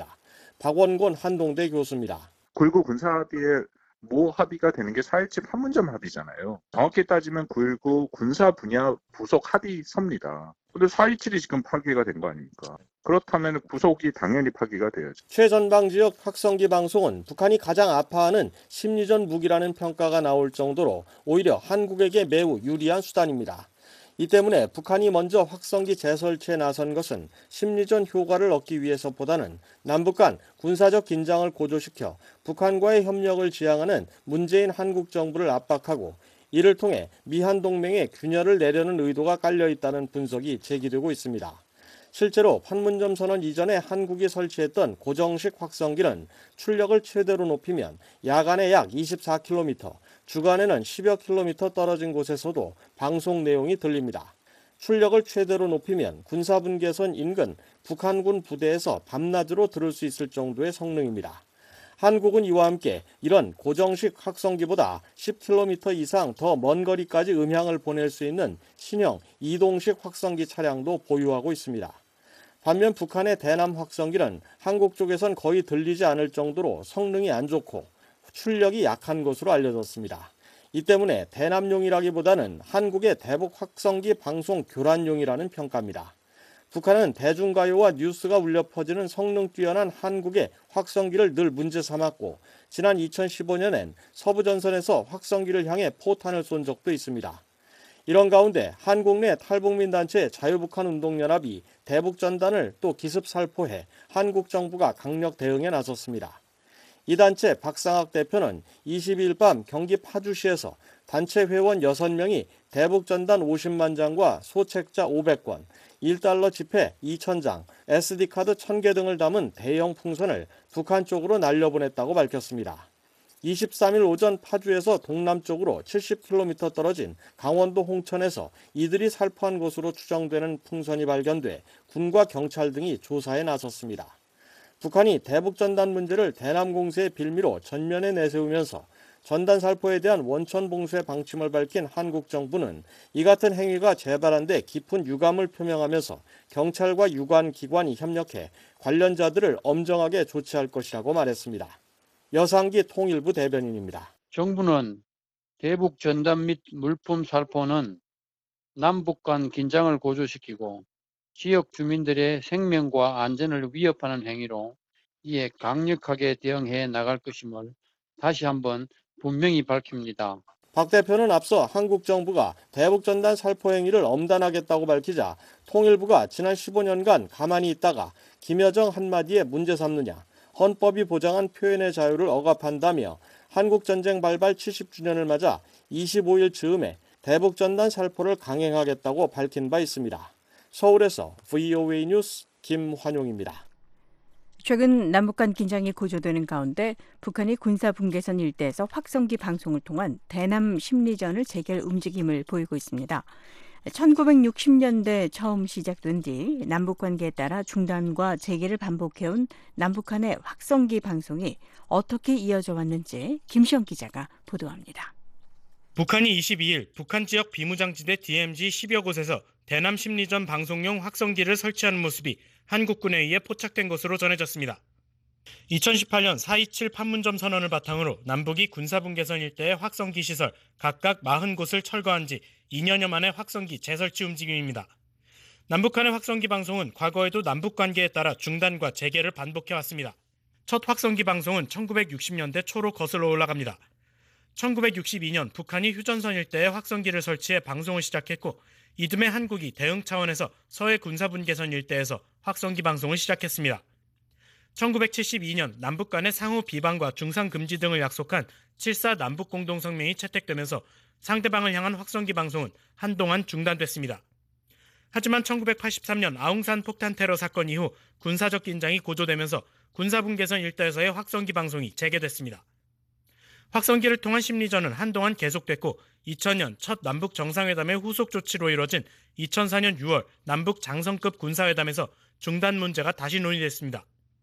박원곤 한동대 교수입니다. 구일구 군사 합의에 모 합의가 되는 게 사이칠 판문점 합의잖아요. 정확히 따지면 구일구 군사 분야 부속 합의서입니다. 근데 사이칠이 지금 파기가 된 거 아닙니까? 그렇다면 부속이 당연히 파기가 돼야죠. 최전방 지역 확성기 방송은 북한이 가장 아파하는 심리전 무기라는 평가가 나올 정도로 오히려 한국에게 매우 유리한 수단입니다. 이 때문에 북한이 먼저 확성기 재설치에 나선 것은 심리전 효과를 얻기 위해서보다는 남북 간 군사적 긴장을 고조시켜 북한과의 협력을 지향하는 문재인 한국 정부를 압박하고 이를 통해 미한 동맹에 균열을 내려는 의도가 깔려있다는 분석이 제기되고 있습니다. 실제로 판문점 선언 이전에 한국이 설치했던 고정식 확성기는 출력을 최대로 높이면 야간에 약 이십사 킬로미터, 주간에는 십여 킬로미터 떨어진 곳에서도 방송 내용이 들립니다. 출력을 최대로 높이면 군사분계선 인근 북한군 부대에서 밤낮으로 들을 수 있을 정도의 성능입니다. 한국은 이와 함께 이런 고정식 확성기보다 십 킬로미터 이상 더 먼 거리까지 음향을 보낼 수 있는 신형 이동식 확성기 차량도 보유하고 있습니다. 반면 북한의 대남 확성기는 한국 쪽에선 거의 들리지 않을 정도로 성능이 안 좋고 출력이 약한 것으로 알려졌습니다. 이 때문에 대남용이라기보다는 한국의 대북 확성기 방송 교란용이라는 평가입니다. 북한은 대중가요와 뉴스가 울려 퍼지는 성능 뛰어난 한국의 확성기를 늘 문제 삼았고 지난 이천십오 년엔 서부전선에서 확성기를 향해 포탄을 쏜 적도 있습니다. 이런 가운데 한국 내 탈북민 단체 자유북한운동연합이 대북전단을 또 기습 살포해 한국 정부가 강력 대응에 나섰습니다. 이 단체 박상학 대표는 이십이 일 밤 경기 파주시에서 단체 회원 여섯 명이 대북전단 오십만 장과 소책자 오백 권, 일 달러 지폐 이천 장, 에스디카드 천 개 등을 담은 대형 풍선을 북한 쪽으로 날려보냈다고 밝혔습니다. 이십삼 일 오전 파주에서 동남쪽으로 칠십 킬로미터 떨어진 강원도 홍천에서 이들이 살포한 것으로 추정되는 풍선이 발견돼 군과 경찰 등이 조사에 나섰습니다. 북한이 대북전단 문제를 대남 공세의 빌미로 전면에 내세우면서 전단 살포에 대한 원천 봉쇄 방침을 밝힌 한국 정부는 이 같은 행위가 재발한 데 깊은 유감을 표명하면서 경찰과 유관 기관이 협력해 관련자들을 엄정하게 조치할 것이라고 말했습니다. 여상기 통일부 대변인입니다. 정부는 대북 전단 및 물품 살포는 남북 간 긴장을 고조시키고 지역 주민들의 생명과 안전을 위협하는 행위로 이에 강력하게 대응해 나갈 것임을 다시 한번 분명히 밝힙니다. 박 대표는 앞서 한국 정부가 대북전단 살포 행위를 엄단하겠다고 밝히자 통일부가 지난 십오 년간 가만히 있다가 김여정 한마디에 문제 삼느냐, 헌법이 보장한 표현의 자유를 억압한다며 한국전쟁 발발 칠십 주년을 맞아 이십오 일 즈음에 대북전단 살포를 강행하겠다고 밝힌 바 있습니다. 서울에서 브이오에이 뉴스 김환용입니다. 최근 남북 간 긴장이 고조되는 가운데 북한이 군사 분계선 일대에서 확성기 방송을 통한 대남 심리전을 재개할 움직임을 보이고 있습니다. 천구백육십 년대 처음 시작된 뒤 남북 관계에 따라 중단과 재개를 반복해온 남북한의 확성기 방송이 어떻게 이어져 왔는지 김시영 기자가 보도합니다. 북한이 이십이 일 북한 지역 비무장지대 디엠지 십여 곳에서 대남 심리전 방송용 확성기를 설치하는 모습이 한국군에 의해 포착된 것으로 전해졌습니다. 이천십팔 년 사 이칠 판문점 선언을 바탕으로 남북이 군사분계선 일대의 확성기 시설 각각 사십 곳을 철거한 지 이 년여 만에 확성기 재설치 움직임입니다. 남북한의 확성기 방송은 과거에도 남북 관계에 따라 중단과 재개를 반복해왔습니다. 첫 확성기 방송은 천구백육십 년대 초로 거슬러 올라갑니다. 천구백육십이 년 북한이 휴전선 일대에 확성기를 설치해 방송을 시작했고 이듬해 한국이 대응 차원에서 서해 군사분계선 일대에서 확성기 방송을 시작했습니다. 천구백칠십이 년 남북 간의 상호 비방과 중상 금지 등을 약속한 칠사 남북공동성명이 채택되면서 상대방을 향한 확성기 방송은 한동안 중단됐습니다. 하지만 천구백팔십삼 년 아웅산 폭탄 테러 사건 이후 군사적 긴장이 고조되면서 군사분계선 일대에서의 확성기 방송이 재개됐습니다. 확성기를 통한 심리전은 한동안 계속됐고 이천 년 첫 남북 정상회담의 후속 조치로 이뤄진 이천사 년 유월 남북 장성급 군사회담에서 중단 문제가 다시 논의됐습니다.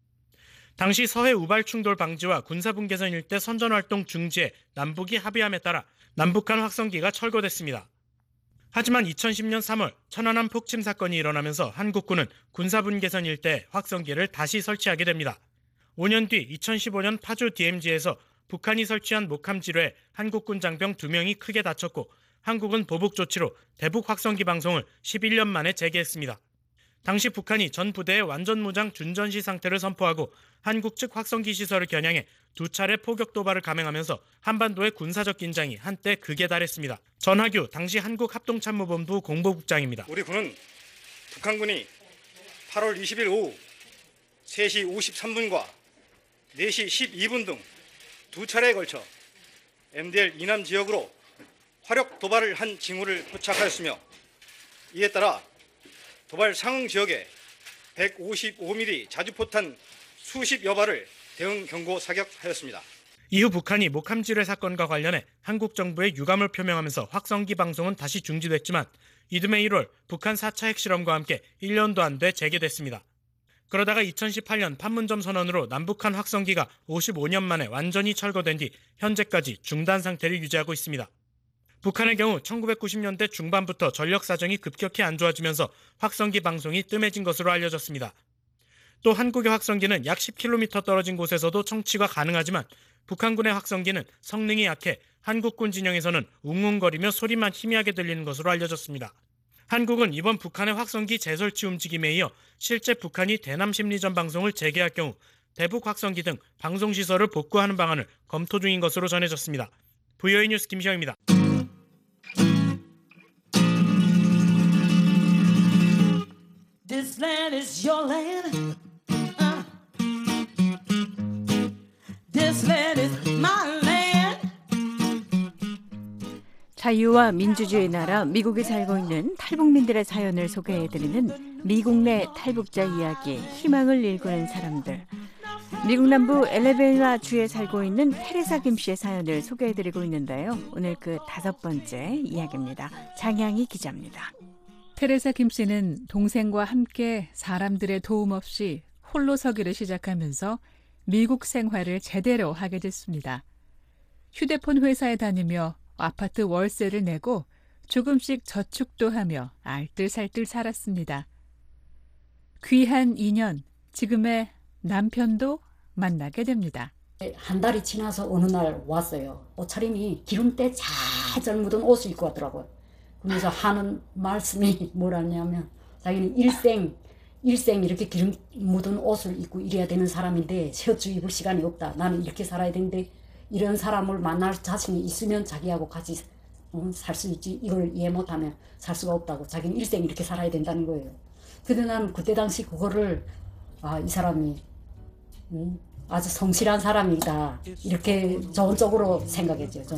당시 서해 우발 충돌 방지와 군사분계선 일대 선전활동 중지에 남북이 합의함에 따라 남북한 확성기가 철거됐습니다. 하지만 이천십 년 삼월 천안함 폭침 사건이 일어나면서 한국군은 군사분계선 일대에 확성기를 다시 설치하게 됩니다. 오 년 뒤 이천십오 년 파주 디엠지에서 북한이 설치한 목함지뢰에 한국군 장병 두 명이 크게 다쳤고 한국은 보복 조치로 대북 확성기 방송을 십일 년 만에 재개했습니다. 당시 북한이 전 부대의 완전 무장 준전시 상태를 선포하고 한국 측 확성기 시설을 겨냥해 두 차례 포격 도발을 감행하면서 한반도의 군사적 긴장이 한때 극에 달했습니다. 전하규 당시 한국합동참모본부 공보국장입니다. 우리 군은 북한군이 팔월 이십일 오후 세 시 오십삼 분과 네 시 십이 분 등 두 차례에 걸쳐 엠디엘 이남 지역으로 화력 도발을 한 징후를 포착하였으며 이에 따라 도발 상응 지역에 백오십오 밀리미터 자주포탄 수십여 발을 대응 경고 사격하였습니다. 이후 북한이 목함지뢰 사건과 관련해 한국 정부에 유감을 표명하면서 확성기 방송은 다시 중지됐지만 이듬해 일월 북한 사 차 핵실험과 함께 일 년도 안 돼 재개됐습니다. 그러다가 이천십팔 년 판문점 선언으로 남북한 확성기가 오십오 년 만에 완전히 철거된 뒤 현재까지 중단 상태를 유지하고 있습니다. 북한의 경우 천구백구십 년대 중반부터 전력 사정이 급격히 안 좋아지면서 확성기 방송이 뜸해진 것으로 알려졌습니다. 또 한국의 확성기는 약 십 킬로미터 떨어진 곳에서도 청취가 가능하지만 북한군의 확성기는 성능이 약해 한국군 진영에서는 웅웅거리며 소리만 희미하게 들리는 것으로 알려졌습니다. 한국은 이번 북한의 확성기 재설치 움직임에 이어 실제 북한이 대남 심리전 방송을 재개할 경우 대북 확성기 등 방송시설을 복구하는 방안을 검토 중인 것으로 전해졌습니다. 브이오에이 뉴스 김시영입니다. This land is your land. Uh. This land is my land. 자유와 민주주의 나라 미국에 살고 있는 탈북민들의 사연을 소개해드리는 미국 내 탈북자 이야기, 희망을 일구는 사람들. 미국 남부 엘레베이마 주에 살고 있는 테레사 김 씨의 사연을 소개해드리고 있는데요. 오늘 그 다섯 번째 이야기입니다. 장향희 기자입니다. 테레사 김 씨는 동생과 함께 사람들의 도움 없이 홀로 서기를 시작하면서 미국 생활을 제대로 하게 됐습니다. 휴대폰 회사에 다니며 아파트 월세를 내고 조금씩 저축도 하며 알뜰살뜰 살았습니다. 귀한 인연, 지금의 남편도 만나게 됩니다. 한 달이 지나서 어느 날 왔어요. 옷차림이 기름때 잘 묻은 옷을 입고 왔더라고요. 그러면서 하는 말씀이 뭐라냐면 자기는 일생 일생 이렇게 기름 묻은 옷을 입고 이래야 되는 사람인데 셔츠 입을 시간이 없다. 나는 이렇게 살아야 되는데 이런 사람을 만날 자신이 있으면 자기하고 같이 살 수 있지. 이걸 이해 못하면 살 수가 없다고. 자기는 일생 이렇게 살아야 된다는 거예요. 근데 난 그때 당시 그거를 아, 이 사람이 음, 아주 성실한 사람이다. 이렇게 좋은 쪽으로 생각했죠, 저는.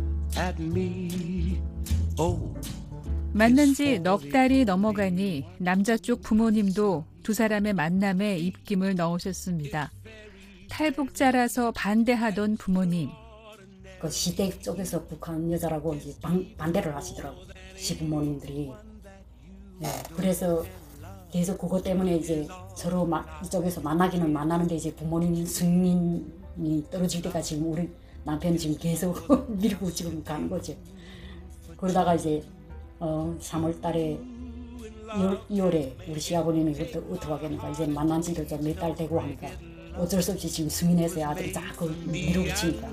만난 지 넉 달이 넘어가니 남자 쪽 부모님도 두 사람의 만남에 입김을 넣으셨습니다. 탈북자라서 반대하던 부모님. 그 시댁 쪽에서 북한 여자라고 이제 반, 반대를 하시더라고요. 시부모님들이. 네, 그래서 계속 그것 때문에 이제 서로 마, 이쪽에서 만나기는 만나는데 이제 부모님 승인이 떨어질 때까지 지금 우리 남편이 지금 계속 밀고 지금 가는 거죠. 그러다가 이제 어, 삼월 달에 이월에 우리 시아버님이 그때 어떻게 하겠는가 이제 만난 지도 좀 몇 달 되고 하니까 어쩔 수 없이 지금 승인해서 아들이 자꾸 밀어붙이니까.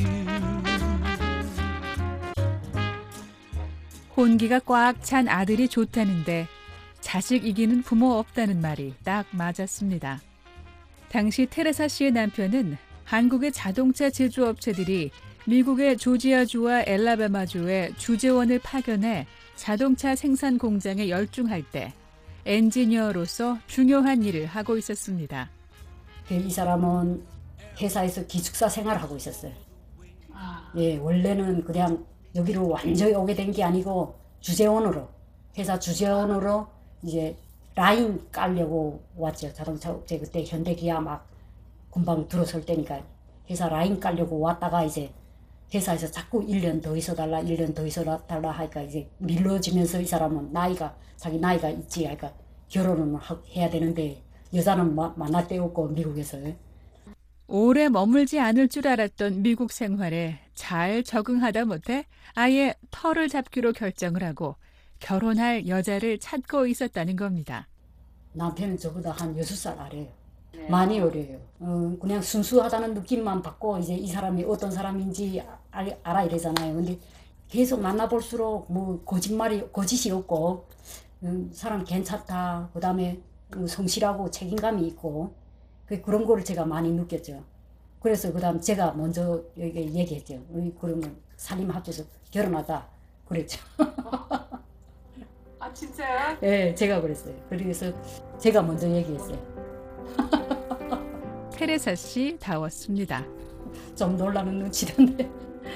혼기가 꽉 찬 아들이 좋다는데 자식 이기는 부모 없다는 말이 딱 맞았습니다. 당시 테레사 씨의 남편은 한국의 자동차 제조업체들이 미국의 조지아주와 엘라바마주에 주재원을 파견해 자동차 생산 공장에 열중할 때 엔지니어로서 중요한 일을 하고 있었습니다. 이 사람은 회사에서 기숙사 생활을 하고 있었어요. 예, 원래는 그냥 여기로 완전히 오게 된 게 아니고 주재원으로, 회사 주재원으로 이제 라인 깔려고 왔죠. 자동차 업체 그때 현대기아 막 금방 들어설 때니까 회사 라인 깔려고 왔다가 이제 회사에서 자꾸 일 년 더 있어달라, 일 년 더 있어달라 하니까 이제 밀러지면서 이 사람은 나이가, 자기 나이가 있지 하니까 결혼은 해야 되는데 여자는 마, 만날 데 없고 미국에서. 오래 머물지 않을 줄 알았던 미국 생활에 잘 적응하다 못해 아예 터를 잡기로 결정을 하고 결혼할 여자를 찾고 있었다는 겁니다. 남편은 저보다 한 여섯 살 아래예요. 네. 많이 어려요. 어, 그냥 순수하다는 느낌만 받고 이제 이 사람이 어떤 사람인지 알, 알아 이래잖아요. 근데 계속 만나볼수록 뭐 거짓말이 거짓이 없고 음, 사람 괜찮다. 그다음에 성실하고 책임감이 있고 그런 거를 제가 많이 느꼈죠. 그래서 그다음 제가 먼저 여기 얘기했죠. 우리 그러면 살림 합쳐서 결혼하자 그랬죠. 아 진짜요? 네, 제가 그랬어요. 그래서 제가 먼저 얘기했어요. 테레사 씨 다웠습니다. 좀 놀라는 눈치던데.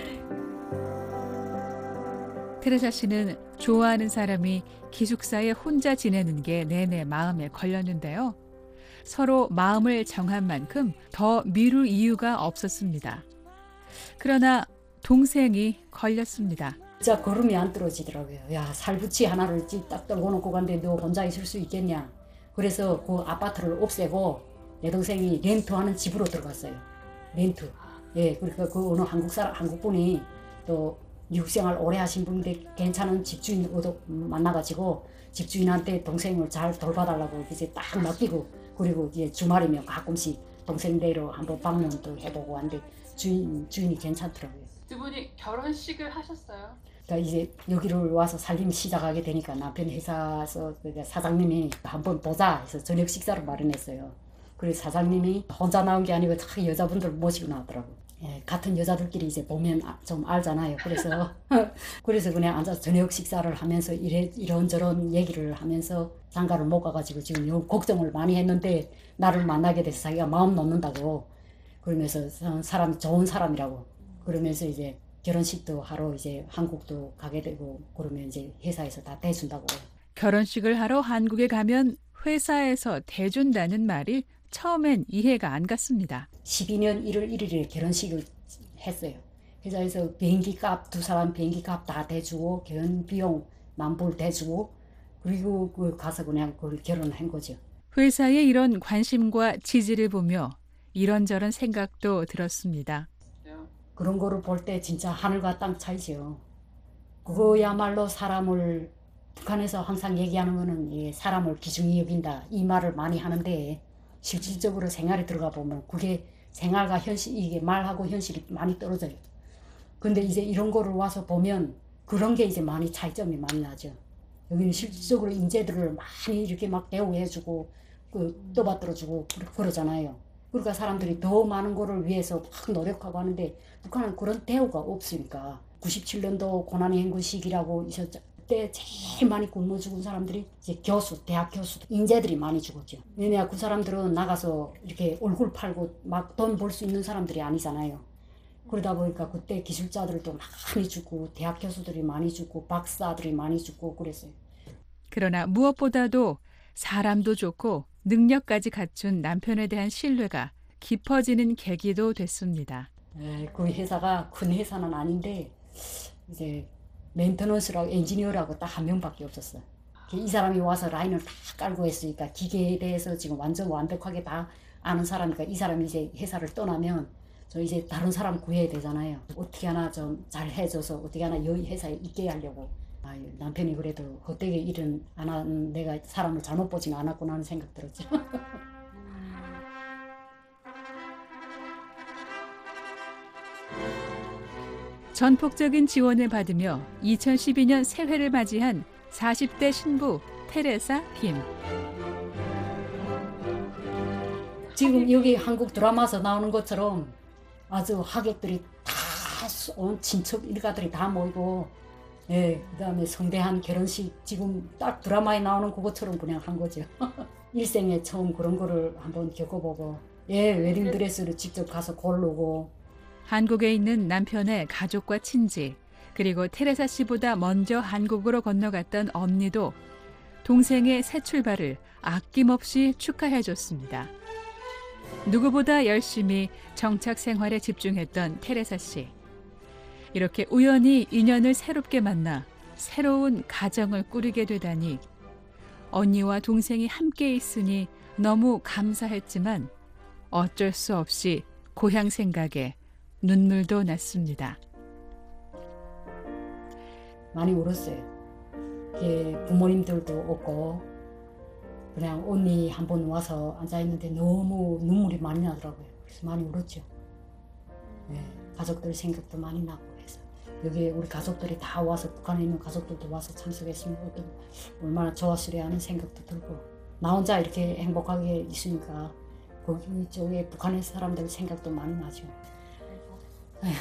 테레사 씨는 좋아하는 사람이 기숙사에 혼자 지내는 게 내내 마음에 걸렸는데요. 서로 마음을 정한 만큼 더 미룰 이유가 없었습니다. 그러나 동생이 걸렸습니다. 진짜 걸음이 안 떨어지더라고요. 야, 살부치 하나를 딱 떨고 놓고 갔는데 너 혼자 있을 수 있겠냐. 그래서 그 아파트를 없애고 내 동생이 렌트하는 집으로 들어갔어요. 렌트. 예, 그러니까 그 어느 한국 사람, 한국 분이 또 미국 생활 오래 하신 분인데 괜찮은 집주인 만나가지고 집주인한테 동생을 잘 돌봐달라고 이제 딱 맡기고 그리고 이제 주말이면 가끔씩 동생 댁으로 한번 방문도 해보고 하는데 주인, 주인이 괜찮더라고요. 두 분이 결혼식을 하셨어요? 그러니까 이제 여기를 와서 살림 시작하게 되니까 남편 회사에서 사장님이 한번 보자 해서 저녁 식사를 마련했어요. 그래서 사장님이 혼자 나온 게 아니고 다 여자분들 모시고 나왔더라고요. 예, 같은 여자들끼리 이제 보면 좀 알잖아요. 그래서 그래서 그냥 앉아서 저녁 식사를 하면서 이래, 이런저런 얘기를 하면서 장가를 못 가가지고 지금 요 걱정을 많이 했는데 나를 만나게 돼서 자기가 마음 놓는다고 그러면서 사람 좋은 사람이라고 그러면서 이제 결혼식도 하러 이제 한국도 가게 되고 그러면 이제 회사에서 다 대준다고. 결혼식을 하러 한국에 가면 회사에서 대준다는 말이 처음엔 이해가 안 갔습니다. 십이 년 일월 일일에 결혼식을 했어요. 회사에서 비행기 값, 두 사람 비행기 값 다 대주고 결혼 비용 만불 대주고 그리고 그 가서 그냥 그걸 결혼한 거죠. 회사의 이런 관심과 지지를 보며 이런저런 생각도 들었습니다. 그런 거를 볼 때 진짜 하늘과 땅 차이죠. 그거야말로 사람을 북한에서 항상 얘기하는 거는 예, 사람을 귀중히 여긴다 이 말을 많이 하는데 실질적으로 생활에 들어가 보면 그게 생활과 현실 이게 말하고 현실이 많이 떨어져요. 근데 이제 이런 거를 와서 보면 그런 게 이제 많이 차이점이 많이 나죠. 여기는 실질적으로 인재들을 많이 이렇게 막 대우해주고 그 떠받들어주고 그러잖아요. 그러니까 사람들이 더 많은 거를 위해서 막 노력하고 하는데 북한은 그런 대우가 없으니까 구십칠 년도 고난의 행군 시기라고 있었죠. 그때 제일 많이 굶어 죽은 사람들이 이제 교수, 대학 교수, 인재들이 많이 죽었죠. 왜냐 그 사람들은 나가서 이렇게 얼굴 팔고 막 돈 벌 수 있는 사람들이 아니잖아요. 그러다 보니까 그때 기술자들도 많이 죽고 대학 교수들이 많이 죽고 박사들이 많이 죽고 그랬어요. 그러나 무엇보다도 사람도 좋고 능력까지 갖춘 남편에 대한 신뢰가 깊어지는 계기도 됐습니다. 네, 그 회사가 큰 회사는 아닌데 이제 멘테넌스라고 엔지니어라고 딱 한 명밖에 없었어요. 이 사람이 와서 라인을 다 깔고 했으니까 기계에 대해서 지금 완전 완벽하게 다 아는 사람이니까 이 사람이 이제 회사를 떠나면 저 이제 다른 사람 구해야 되잖아요. 어떻게 하나 좀 잘 해줘서 어떻게 하나 여기 회사에 있게 하려고. 아유, 남편이 그래도 헛되게 일은 안 하는 내가 사람을 잘못 보지는 않았구나 하는 생각 들었죠. 전폭적인 지원을 받으며 이천십이 년 새해를 맞이한 사십 대 신부 테레사 김. 지금 여기 한국 드라마에서 나오는 것처럼 아주 하객들이 다 온 친척 일가들이 다 모이고 예, 그다음에 성대한 결혼식 지금 딱 드라마에 나오는 그것처럼 그냥 한 거죠. 일생에 처음 그런 거를 한번 겪어보고 예, 웨딩드레스를 직접 가서 고르고 한국에 있는 남편의 가족과 친지 그리고 테레사 씨보다 먼저 한국으로 건너갔던 언니도 동생의 새 출발을 아낌없이 축하해줬습니다. 누구보다 열심히 정착 생활에 집중했던 테레사 씨. 이렇게 우연히 인연을 새롭게 만나 새로운 가정을 꾸리게 되다니 언니와 동생이 함께 있으니 너무 감사했지만 어쩔 수 없이 고향 생각에 눈물도 났습니다. 많이 울었어요. 부모님들도 없고 그냥 언니 한 번 와서 앉아있는데 너무 눈물이 많이 나더라고요. 그래서 많이 울었죠. 네, 가족들 생각도 많이 나고 해서 여기 우리 가족들이 다 와서 북한에 있는 가족들도 와서 참석했으면 어떤 얼마나 좋았으려 하는 생각도 들고 나 혼자 이렇게 행복하게 있으니까 거기 쪽에 북한의 사람들 생각도 많이 나죠. 에휴.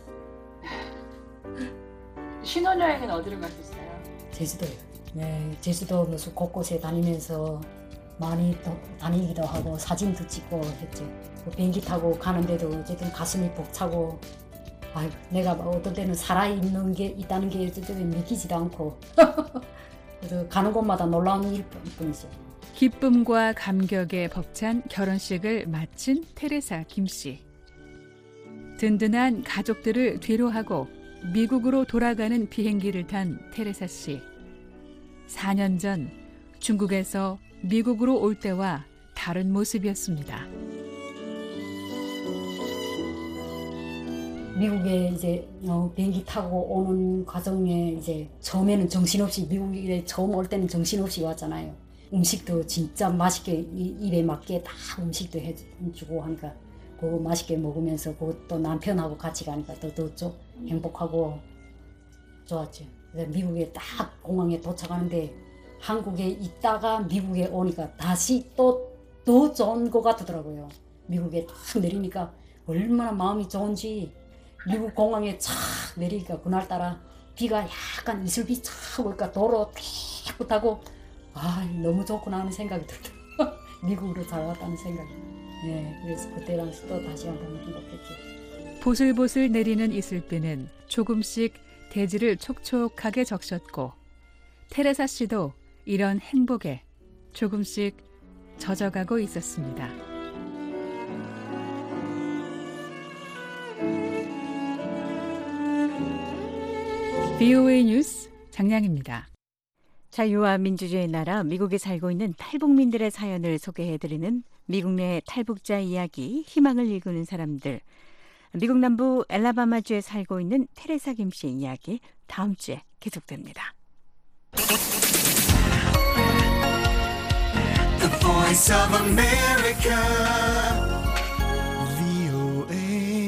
신혼여행은 어디로 가셨어요? 제주도요. 네, 제주도 무슨 곳곳에 다니면서 많이 또 다니기도 하고 사진도 찍고 했죠. 그 비행기 타고 가는데도 어쨌든 가슴이 벅차고 아유, 내가 어떤 때는 살아있는 게 있다는 게 어쨌든 믿기지도 않고 그래서 가는 곳마다 놀라운 일뿐이죠. 기쁨과 감격에 벅찬 결혼식을 마친 테레사 김 씨. 든든한 가족들을 뒤로하고 미국으로 돌아가는 비행기를 탄 테레사 씨. 사 년 전 중국에서 미국으로 올 때와 다른 모습이었습니다. 미국에 이제 어, 비행기 타고 오는 과정에 이제 처음에는 정신없이 미국에 처음 올 때는 정신없이 왔잖아요. 음식도 진짜 맛있게 이, 입에 맞게 다 음식도 해주고 하니까 그거 맛있게 먹으면서 그것도 남편하고 같이 가니까 더 더 좀 행복하고 좋았죠. 그래서 미국에 딱 공항에 도착하는데 한국에 있다가 미국에 오니까 다시 또 더 좋은 것 같더라고요. 미국에 딱 내리니까 얼마나 마음이 좋은지 미국 공항에 착 내리니까 그날따라 비가 약간 이슬비 착 오니까 도로 깨끗하고 아 너무 좋구나 하는 생각이 들더라고요. 미국으로 잘 왔다는 생각이. 네, 그래서 그때랑 또 다시 한번 행복했죠. 보슬보슬 내리는 이슬비는 조금씩 대지를 촉촉하게 적셨고 테레사 씨도 이런 행복에 조금씩 젖어가고 있었습니다. 비오에이 뉴스 장량입니다. 자유와 민주주의의 나라 미국에 살고 있는 탈북민들의 사연을 소개해드리는 미국 내 탈북자 이야기, 희망을 일구는 사람들. 미국 남부 엘라바마주에 살고 있는 테레사 김 씨의 이야기 다음 주에 계속됩니다. The Voice of America, 브이오에이.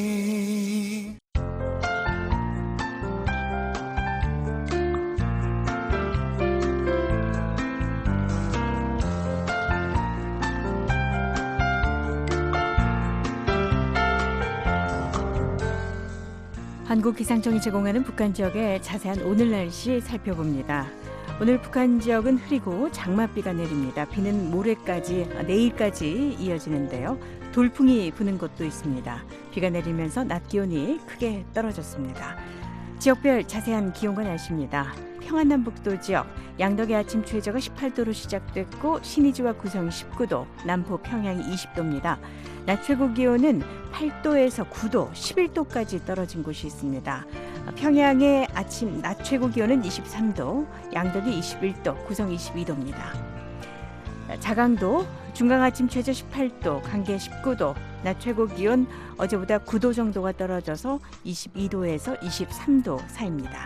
한국기상청이 제공하는 북한 지역의 자세한 오늘 날씨 살펴봅니다. 오늘 북한 지역은 흐리고 장맛비가 내립니다. 비는 모레까지, 내일까지 이어지는데요. 돌풍이 부는 곳도 있습니다. 비가 내리면서 낮 기온이 크게 떨어졌습니다. 지역별 자세한 기온과 날씨입니다. 평안남북도 지역, 양덕의 아침 최저가 십팔 도로 시작됐고 신의주와 구성이 십구 도, 남포 평양이 이십 도입니다. 낮 최고 기온은 팔 도에서 구 도, 십일 도까지 떨어진 곳이 있습니다. 평양의 아침 낮 최고 기온은 이십삼 도, 양덕이 이십일 도, 구성 이십이 도입니다. 자강도 중강 아침 최저 십팔 도, 강계 십구 도, 낮 최고 기온 어제보다 구 도 정도가 떨어져서 이십이 도에서 이십삼 도 사이입니다.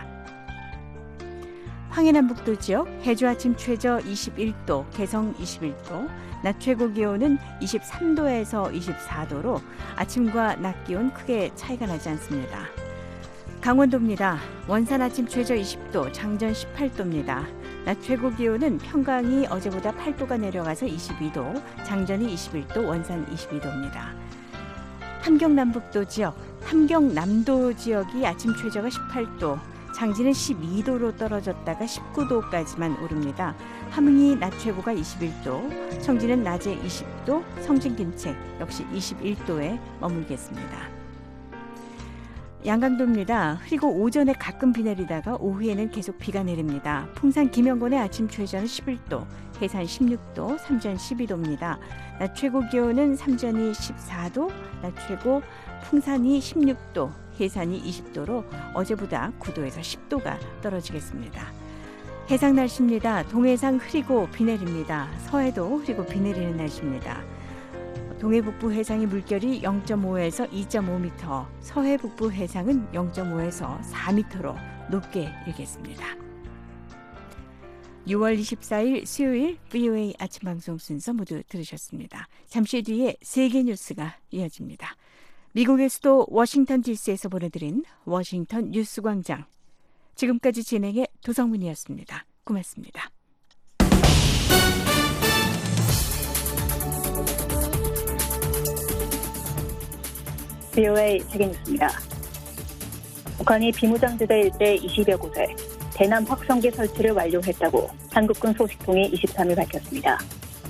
황해남북도 지역 해주 아침 최저 이십일 도, 개성 이십일 도, 낮 최고 기온은 이십삼 도에서 이십사 도로 아침과 낮 기온 크게 차이가 나지 않습니다. 강원도입니다. 원산 아침 최저 이십 도, 장전 십팔 도입니다. 낮 최고 기온은 평강이 어제보다 팔 도가 내려가서 이십이 도, 장전이 이십일 도, 원산 이십이 도입니다. 함경남북도 지역, 함경남도 지역이 아침 최저가 십팔 도, 장지는 십이 도로 떨어졌다가 십구 도까지만 오릅니다. 함흥이 낮 최고가 이십일 도, 청진은 낮에 이십 도, 성진 김책 역시 이십일 도에 머물겠습니다. 양강도입니다. 흐리고 오전에 가끔 비 내리다가 오후에는 계속 비가 내립니다. 풍산 김영권의 아침 최저는 십일 도, 해산 십육 도, 삼전 십이 도입니다. 낮 최고 기온은 삼전이 십사 도, 낮 최고 풍산이 십육 도, 해산이 이십 도로 어제보다 구 도에서 십 도가 떨어지겠습니다. 해상 날씨입니다. 동해상 흐리고 비 내립니다. 서해도 흐리고 비 내리는 날씨입니다. 동해 북부 해상의 물결이 영 점 오에서 이 점 오 미터, 서해 북부 해상은 영 점 오에서 사 미터로 높게 일겠습니다. 유월 이십사일 수요일 브이오에이 아침 방송 순서 모두 들으셨습니다. 잠시 뒤에 세계 뉴스가 이어집니다. 미국의 수도 워싱턴 디씨에서 보내드린 워싱턴 뉴스광장. 지금까지 진행의 도성문이었습니다. 고맙습니다. 브이오에이 세계 뉴스입니다. 북한이 비무장지대 일대 이십여 곳에 대남 확성기 설치를 완료했다고 한국군 소식통이 이십삼일 밝혔습니다.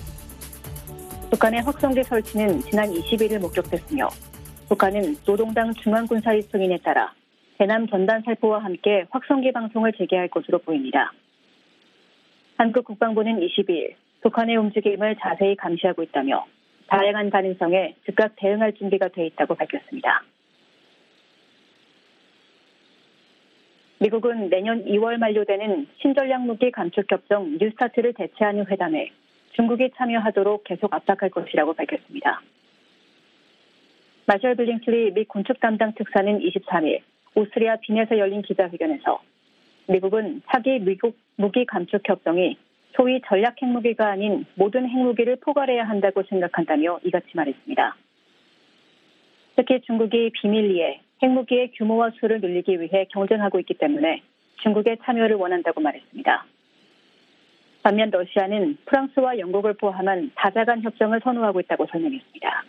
북한의 확성기 설치는 지난 이십일일 목격됐으며 북한은 노동당 중앙군사위 승인에 따라 대남 전단 살포와 함께 확성기 방송을 재개할 것으로 보입니다. 한국 국방부는 이십이일 북한의 움직임을 자세히 감시하고 있다며 다양한 가능성에 즉각 대응할 준비가 돼 있다고 밝혔습니다. 미국은 내년 이월 만료되는 신전략무기 감축협정 뉴스타트를 대체하는 회담에 중국이 참여하도록 계속 압박할 것이라고 밝혔습니다. 마셜 블링클리 미 군축 담당 특사는 이십삼일 오스트리아 빈에서 열린 기자회견에서 미국은 차기 미국 무기 감축 협정이 소위 전략 핵무기가 아닌 모든 핵무기를 포괄해야 한다고 생각한다며 이같이 말했습니다. 특히 중국이 비밀리에 핵무기의 규모와 수를 늘리기 위해 경쟁하고 있기 때문에 중국의 참여를 원한다고 말했습니다. 반면 러시아는 프랑스와 영국을 포함한 다자간 협정을 선호하고 있다고 설명했습니다.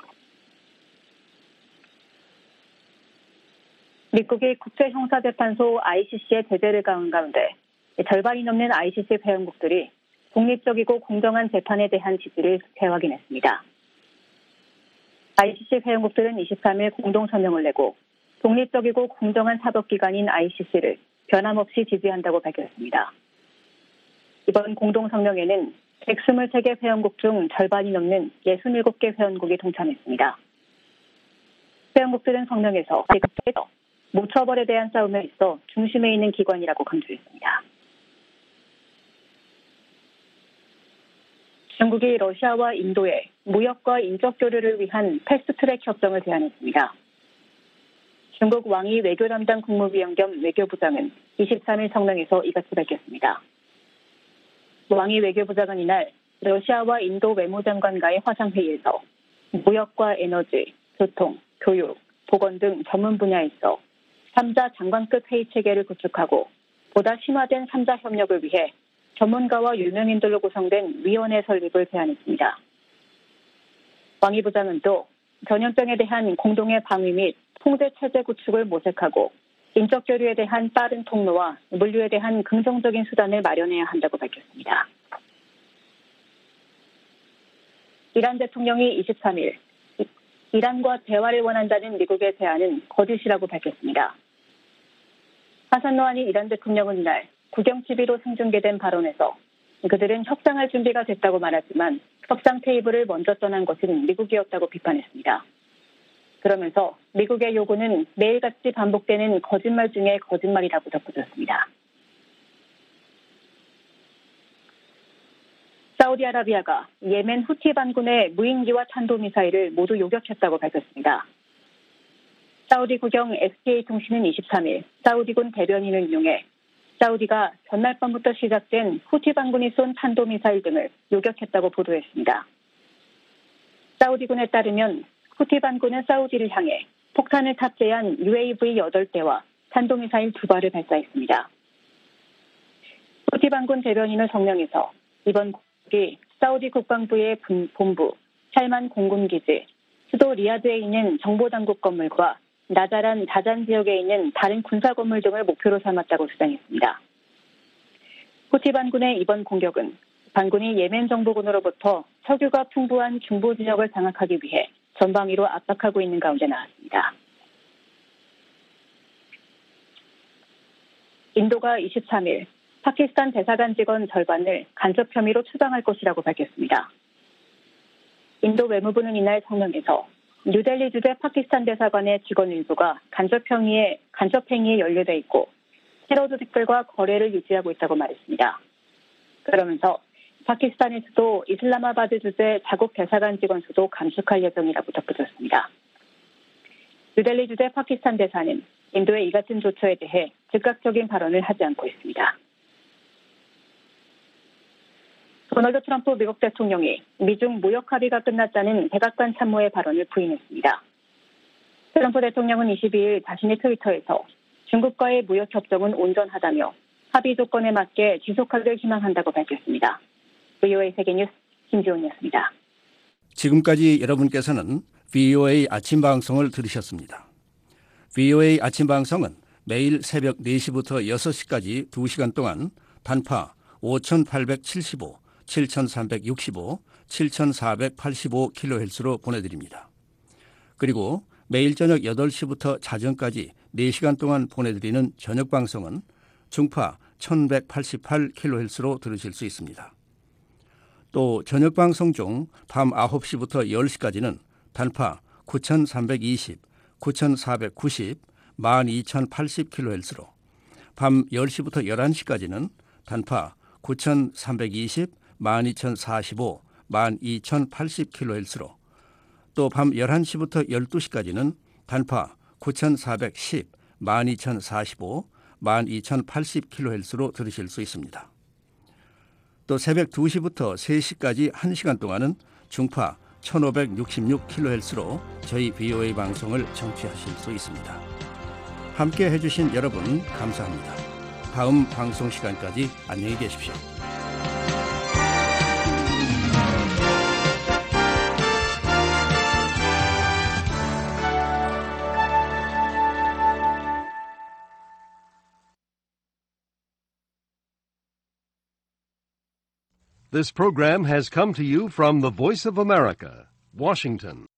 미국이 국제형사재판소 아이씨씨의 제재를 가한 가운데 절반이 넘는 아이씨씨 회원국들이 독립적이고 공정한 재판에 대한 지지를 재확인했습니다. 아이씨씨 회원국들은 이십삼일 공동성명을 내고 독립적이고 공정한 사법기관인 아이씨씨를 변함없이 지지한다고 밝혔습니다. 이번 공동성명에는 백이십삼 개 회원국 중 절반이 넘는 육십칠 개 회원국이 동참했습니다. 회원국들은 성명에서 무처벌에 대한 싸움에 있어 중심에 있는 기관이라고 강조했습니다. 중국이 러시아와 인도에 무역과 인적 교류를 위한 패스트트랙 협정을 제안했습니다. 중국 왕이 외교 담당 국무위원 겸 외교부장은 이십삼 일 성명에서 이같이 밝혔습니다. 왕이 외교부장은 이날 러시아와 인도 외무장관과의 화상회의에서 무역과 에너지, 교통, 교육, 보건 등 전문 분야에서 삼자 장관급 회의 체계를 구축하고 보다 심화된 삼자 협력을 위해 전문가와 유명인들로 구성된 위원회 설립을 제안했습니다. 왕이 부장은 또 전염병에 대한 공동의 방위 및 통제 체제 구축을 모색하고 인적 교류에 대한 빠른 통로와 물류에 대한 긍정적인 수단을 마련해야 한다고 밝혔습니다. 이란 대통령이 이십삼 일 이란과 대화를 원한다는 미국의 제안은 거짓이라고 밝혔습니다. 하산 로하니 이란 대통령은 이날 국영티비로 생중계된 발언에서 그들은 협상할 준비가 됐다고 말하지만 협상 테이블을 먼저 떠난 것은 미국이었다고 비판했습니다. 그러면서 미국의 요구는 매일같이 반복되는 거짓말 중에 거짓말이라고 덧붙였습니다. 사우디아라비아가 예멘 후티 반군의 무인기와 탄도미사일을 모두 요격했다고 밝혔습니다. 사우디 국영 에스피에이 통신은 이십삼 일 사우디군 대변인을 인용해 사우디가 전날 밤부터 시작된 후티 반군이 쏜 탄도미사일 등을 요격했다고 보도했습니다. 사우디군에 따르면 후티 반군은 사우디를 향해 폭탄을 탑재한 유에이브이 여덟 대와 탄도미사일 두 발을 발사했습니다. 후티 반군 대변인은 성명에서 이번 공격이 사우디 국방부의 본부, 살만 공군기지, 수도 리야드에 있는 정보당국 건물과 나자란 다잔 지역에 있는 다른 군사 건물 등을 목표로 삼았다고 주장했습니다. 후티 반군의 이번 공격은 반군이 예멘 정부군으로부터 석유가 풍부한 중부 지역을 장악하기 위해 전방위로 압박하고 있는 가운데 나왔습니다. 인도가 이십삼 일 파키스탄 대사관 직원 절반을 간접 혐의로 추방할 것이라고 밝혔습니다. 인도 외무부는 이날 성명에서 뉴델리 주재 파키스탄 대사관의 직원 일부가 간접 행위에, 간접 행위에 연루돼 있고 테러 조직들과 거래를 유지하고 있다고 말했습니다. 그러면서 파키스탄의 수도 이슬라마바드 주재 자국 대사관 직원 수도 감축할 예정이라고 덧붙였습니다. 뉴델리 주재 파키스탄 대사는 인도의 이 같은 조처에 대해 즉각적인 발언을 하지 않고 있습니다. 도널드 트럼프 미국 대통령이 미중 무역 합의가 끝났다는 백악관 참모의 발언을 부인했습니다. 트럼프 대통령은 이십이 일 자신의 트위터에서 중국과의 무역 협정은 온전하다며 합의 조건에 맞게 지속하길 희망한다고 밝혔습니다. 브이오에이 세계뉴스 김지원이었습니다. 지금까지 여러분께서는 브이오에이 아침 방송을 들으셨습니다. 브이오에이 아침 방송은 매일 새벽 네 시부터 여섯 시까지 두 시간 동안 단파 오천팔백칠십오, 칠천삼백육십오, 칠천사백팔십오 킬로헤르츠로 보내드립니다. 그리고 매일 저녁 여덟 시부터 자정까지 네 시간 동안 보내드리는 저녁 방송은 중파 천백팔십팔 킬로헤르츠로 들으실 수 있습니다. 또 저녁 방송 중 밤 아홉 시부터 열 시까지는 단파 구천삼백이십, 구천사백구십, 만 이천팔십 킬로헤르츠로, 밤 열 시부터 열한 시까지는 단파 구천삼백이십, 만 이천사십오, 만 이천팔십 킬로헤르츠로, 또 밤 열한 시부터 열두 시까지는 단파 구천사백십, 만 이천사십오, 만 이천팔십 킬로헤르츠로 들으실 수 있습니다. 또 새벽 두 시부터 세 시까지 한 시간 동안은 중파 천오백육십육 킬로헤르츠로 저희 브이오에이 방송을 청취하실 수 있습니다. 함께 해주신 여러분 감사합니다. 다음 방송 시간까지 안녕히 계십시오. This program has come to you from the Voice of America, Washington.